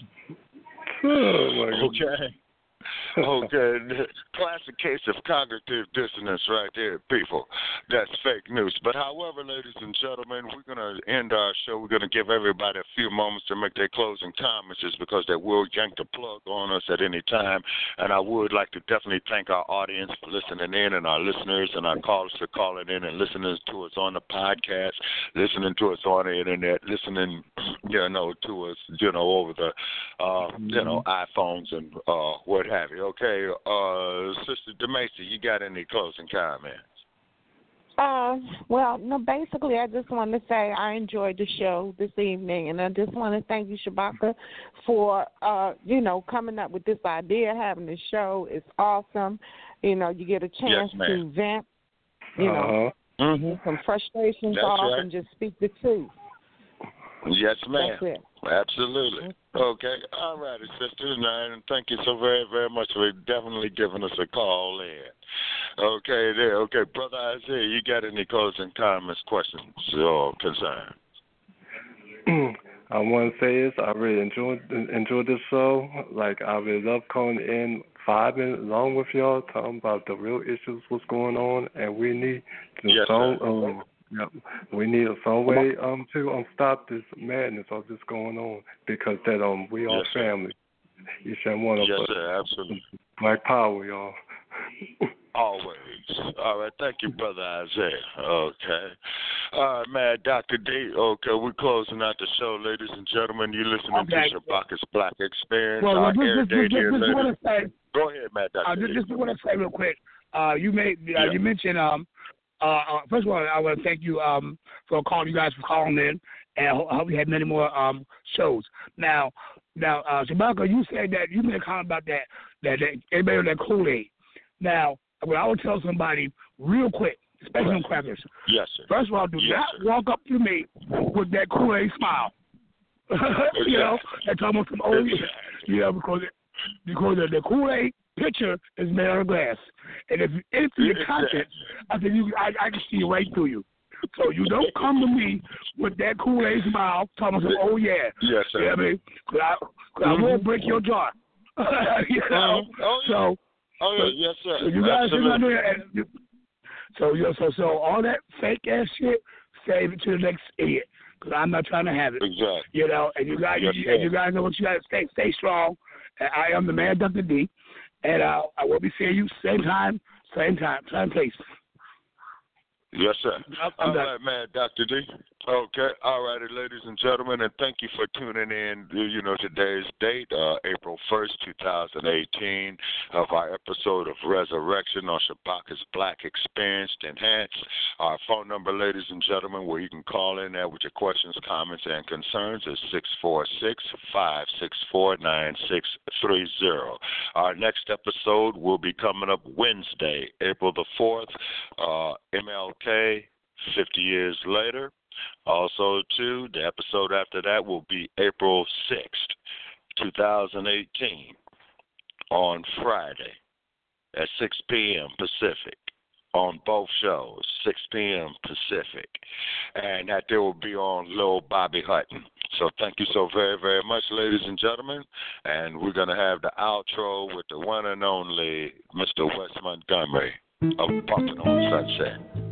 Okay. Okay, classic case of cognitive dissonance right there, people. That's fake news. But however, ladies and gentlemen, we're going to end our show. We're going to give everybody a few moments to make their closing comments just because they will yank the plug on us at any time. And I would like to definitely thank our audience for listening in and our listeners and our callers for calling in and listening to us on the podcast, listening to us on the internet, listening, to us, over the, iPhones and what have you. Okay, Sister DeMacy, you got any closing comments? Well, no, basically, I just want to say I enjoyed the show this evening, and I just want to thank you, Shabaka, for, coming up with this idea, having the show. It's awesome. You get a chance to vent, some frustrations off and just speak the truth. Yes, ma'am. That's it. Absolutely. Okay. All righty, sister. And thank you so very, very much for definitely giving us a call in. Okay, there. Okay, Brother Isaiah, you got any closing comments, questions, or concerns? I want to say is I really enjoyed this show. Like, I really love calling in 5 minutes along with y'all, talking about the real issues, what's going on, and we need to we need some way to stop this madness of this going on, because that we are family. Each and one of us. Yes, sir, absolutely. Black power, y'all. Always. All right. Thank you, Brother Isaiah. Okay. All right, man. Dr. D. Okay, we're closing out the show, ladies and gentlemen. You're listening to Shabaka's Black Experience. Go ahead, man, Dr. D. Just want to say real quick. You mentioned first of all, I want to thank you for calling. You guys for calling in, and I hope you had many more shows. Now, Shabaka, you said that you made a comment about that everybody on that Kool-Aid. Now, what I would tell somebody real quick, especially on crackers. Yes, sir. First of all, do not walk up to me with that Kool-Aid smile. And talk about some old, because the Kool-Aid picture is made out of glass, and if you empty your content, I can see right through you. So you don't come to me with that Kool-Aid smile, talking about, yes, sir. You know what I mean? Cause I won't break your jaw. Yes, sir. So you guys so all that fake ass shit, save it to the next idiot, because I'm not trying to have it. Exactly. And you guys know what you got to stay strong. And I am the man, Dr. D. And I will be seeing you same place. Yes, sir. All right, man, Dr. D. Okay. All righty, ladies and gentlemen, and thank you for tuning in. Today's date, April 1st, 2018, of our episode of Resurrection on Shabaka's Black Experienced Enhanced. Our phone number, ladies and gentlemen, where you can call in there with your questions, comments, and concerns is 646-564-9630. Our next episode will be coming up Wednesday, April the 4th, MLK, 50 years later. Also, too, the episode after that will be April 6th, 2018, on Friday at 6 p.m. Pacific on both shows, 6 p.m. Pacific. And that there will be on Lil Bobby Hutton. So thank you so very, very much, ladies and gentlemen. And we're going to have the outro with the one and only Mr. Wes Montgomery of Bumping on Sunset.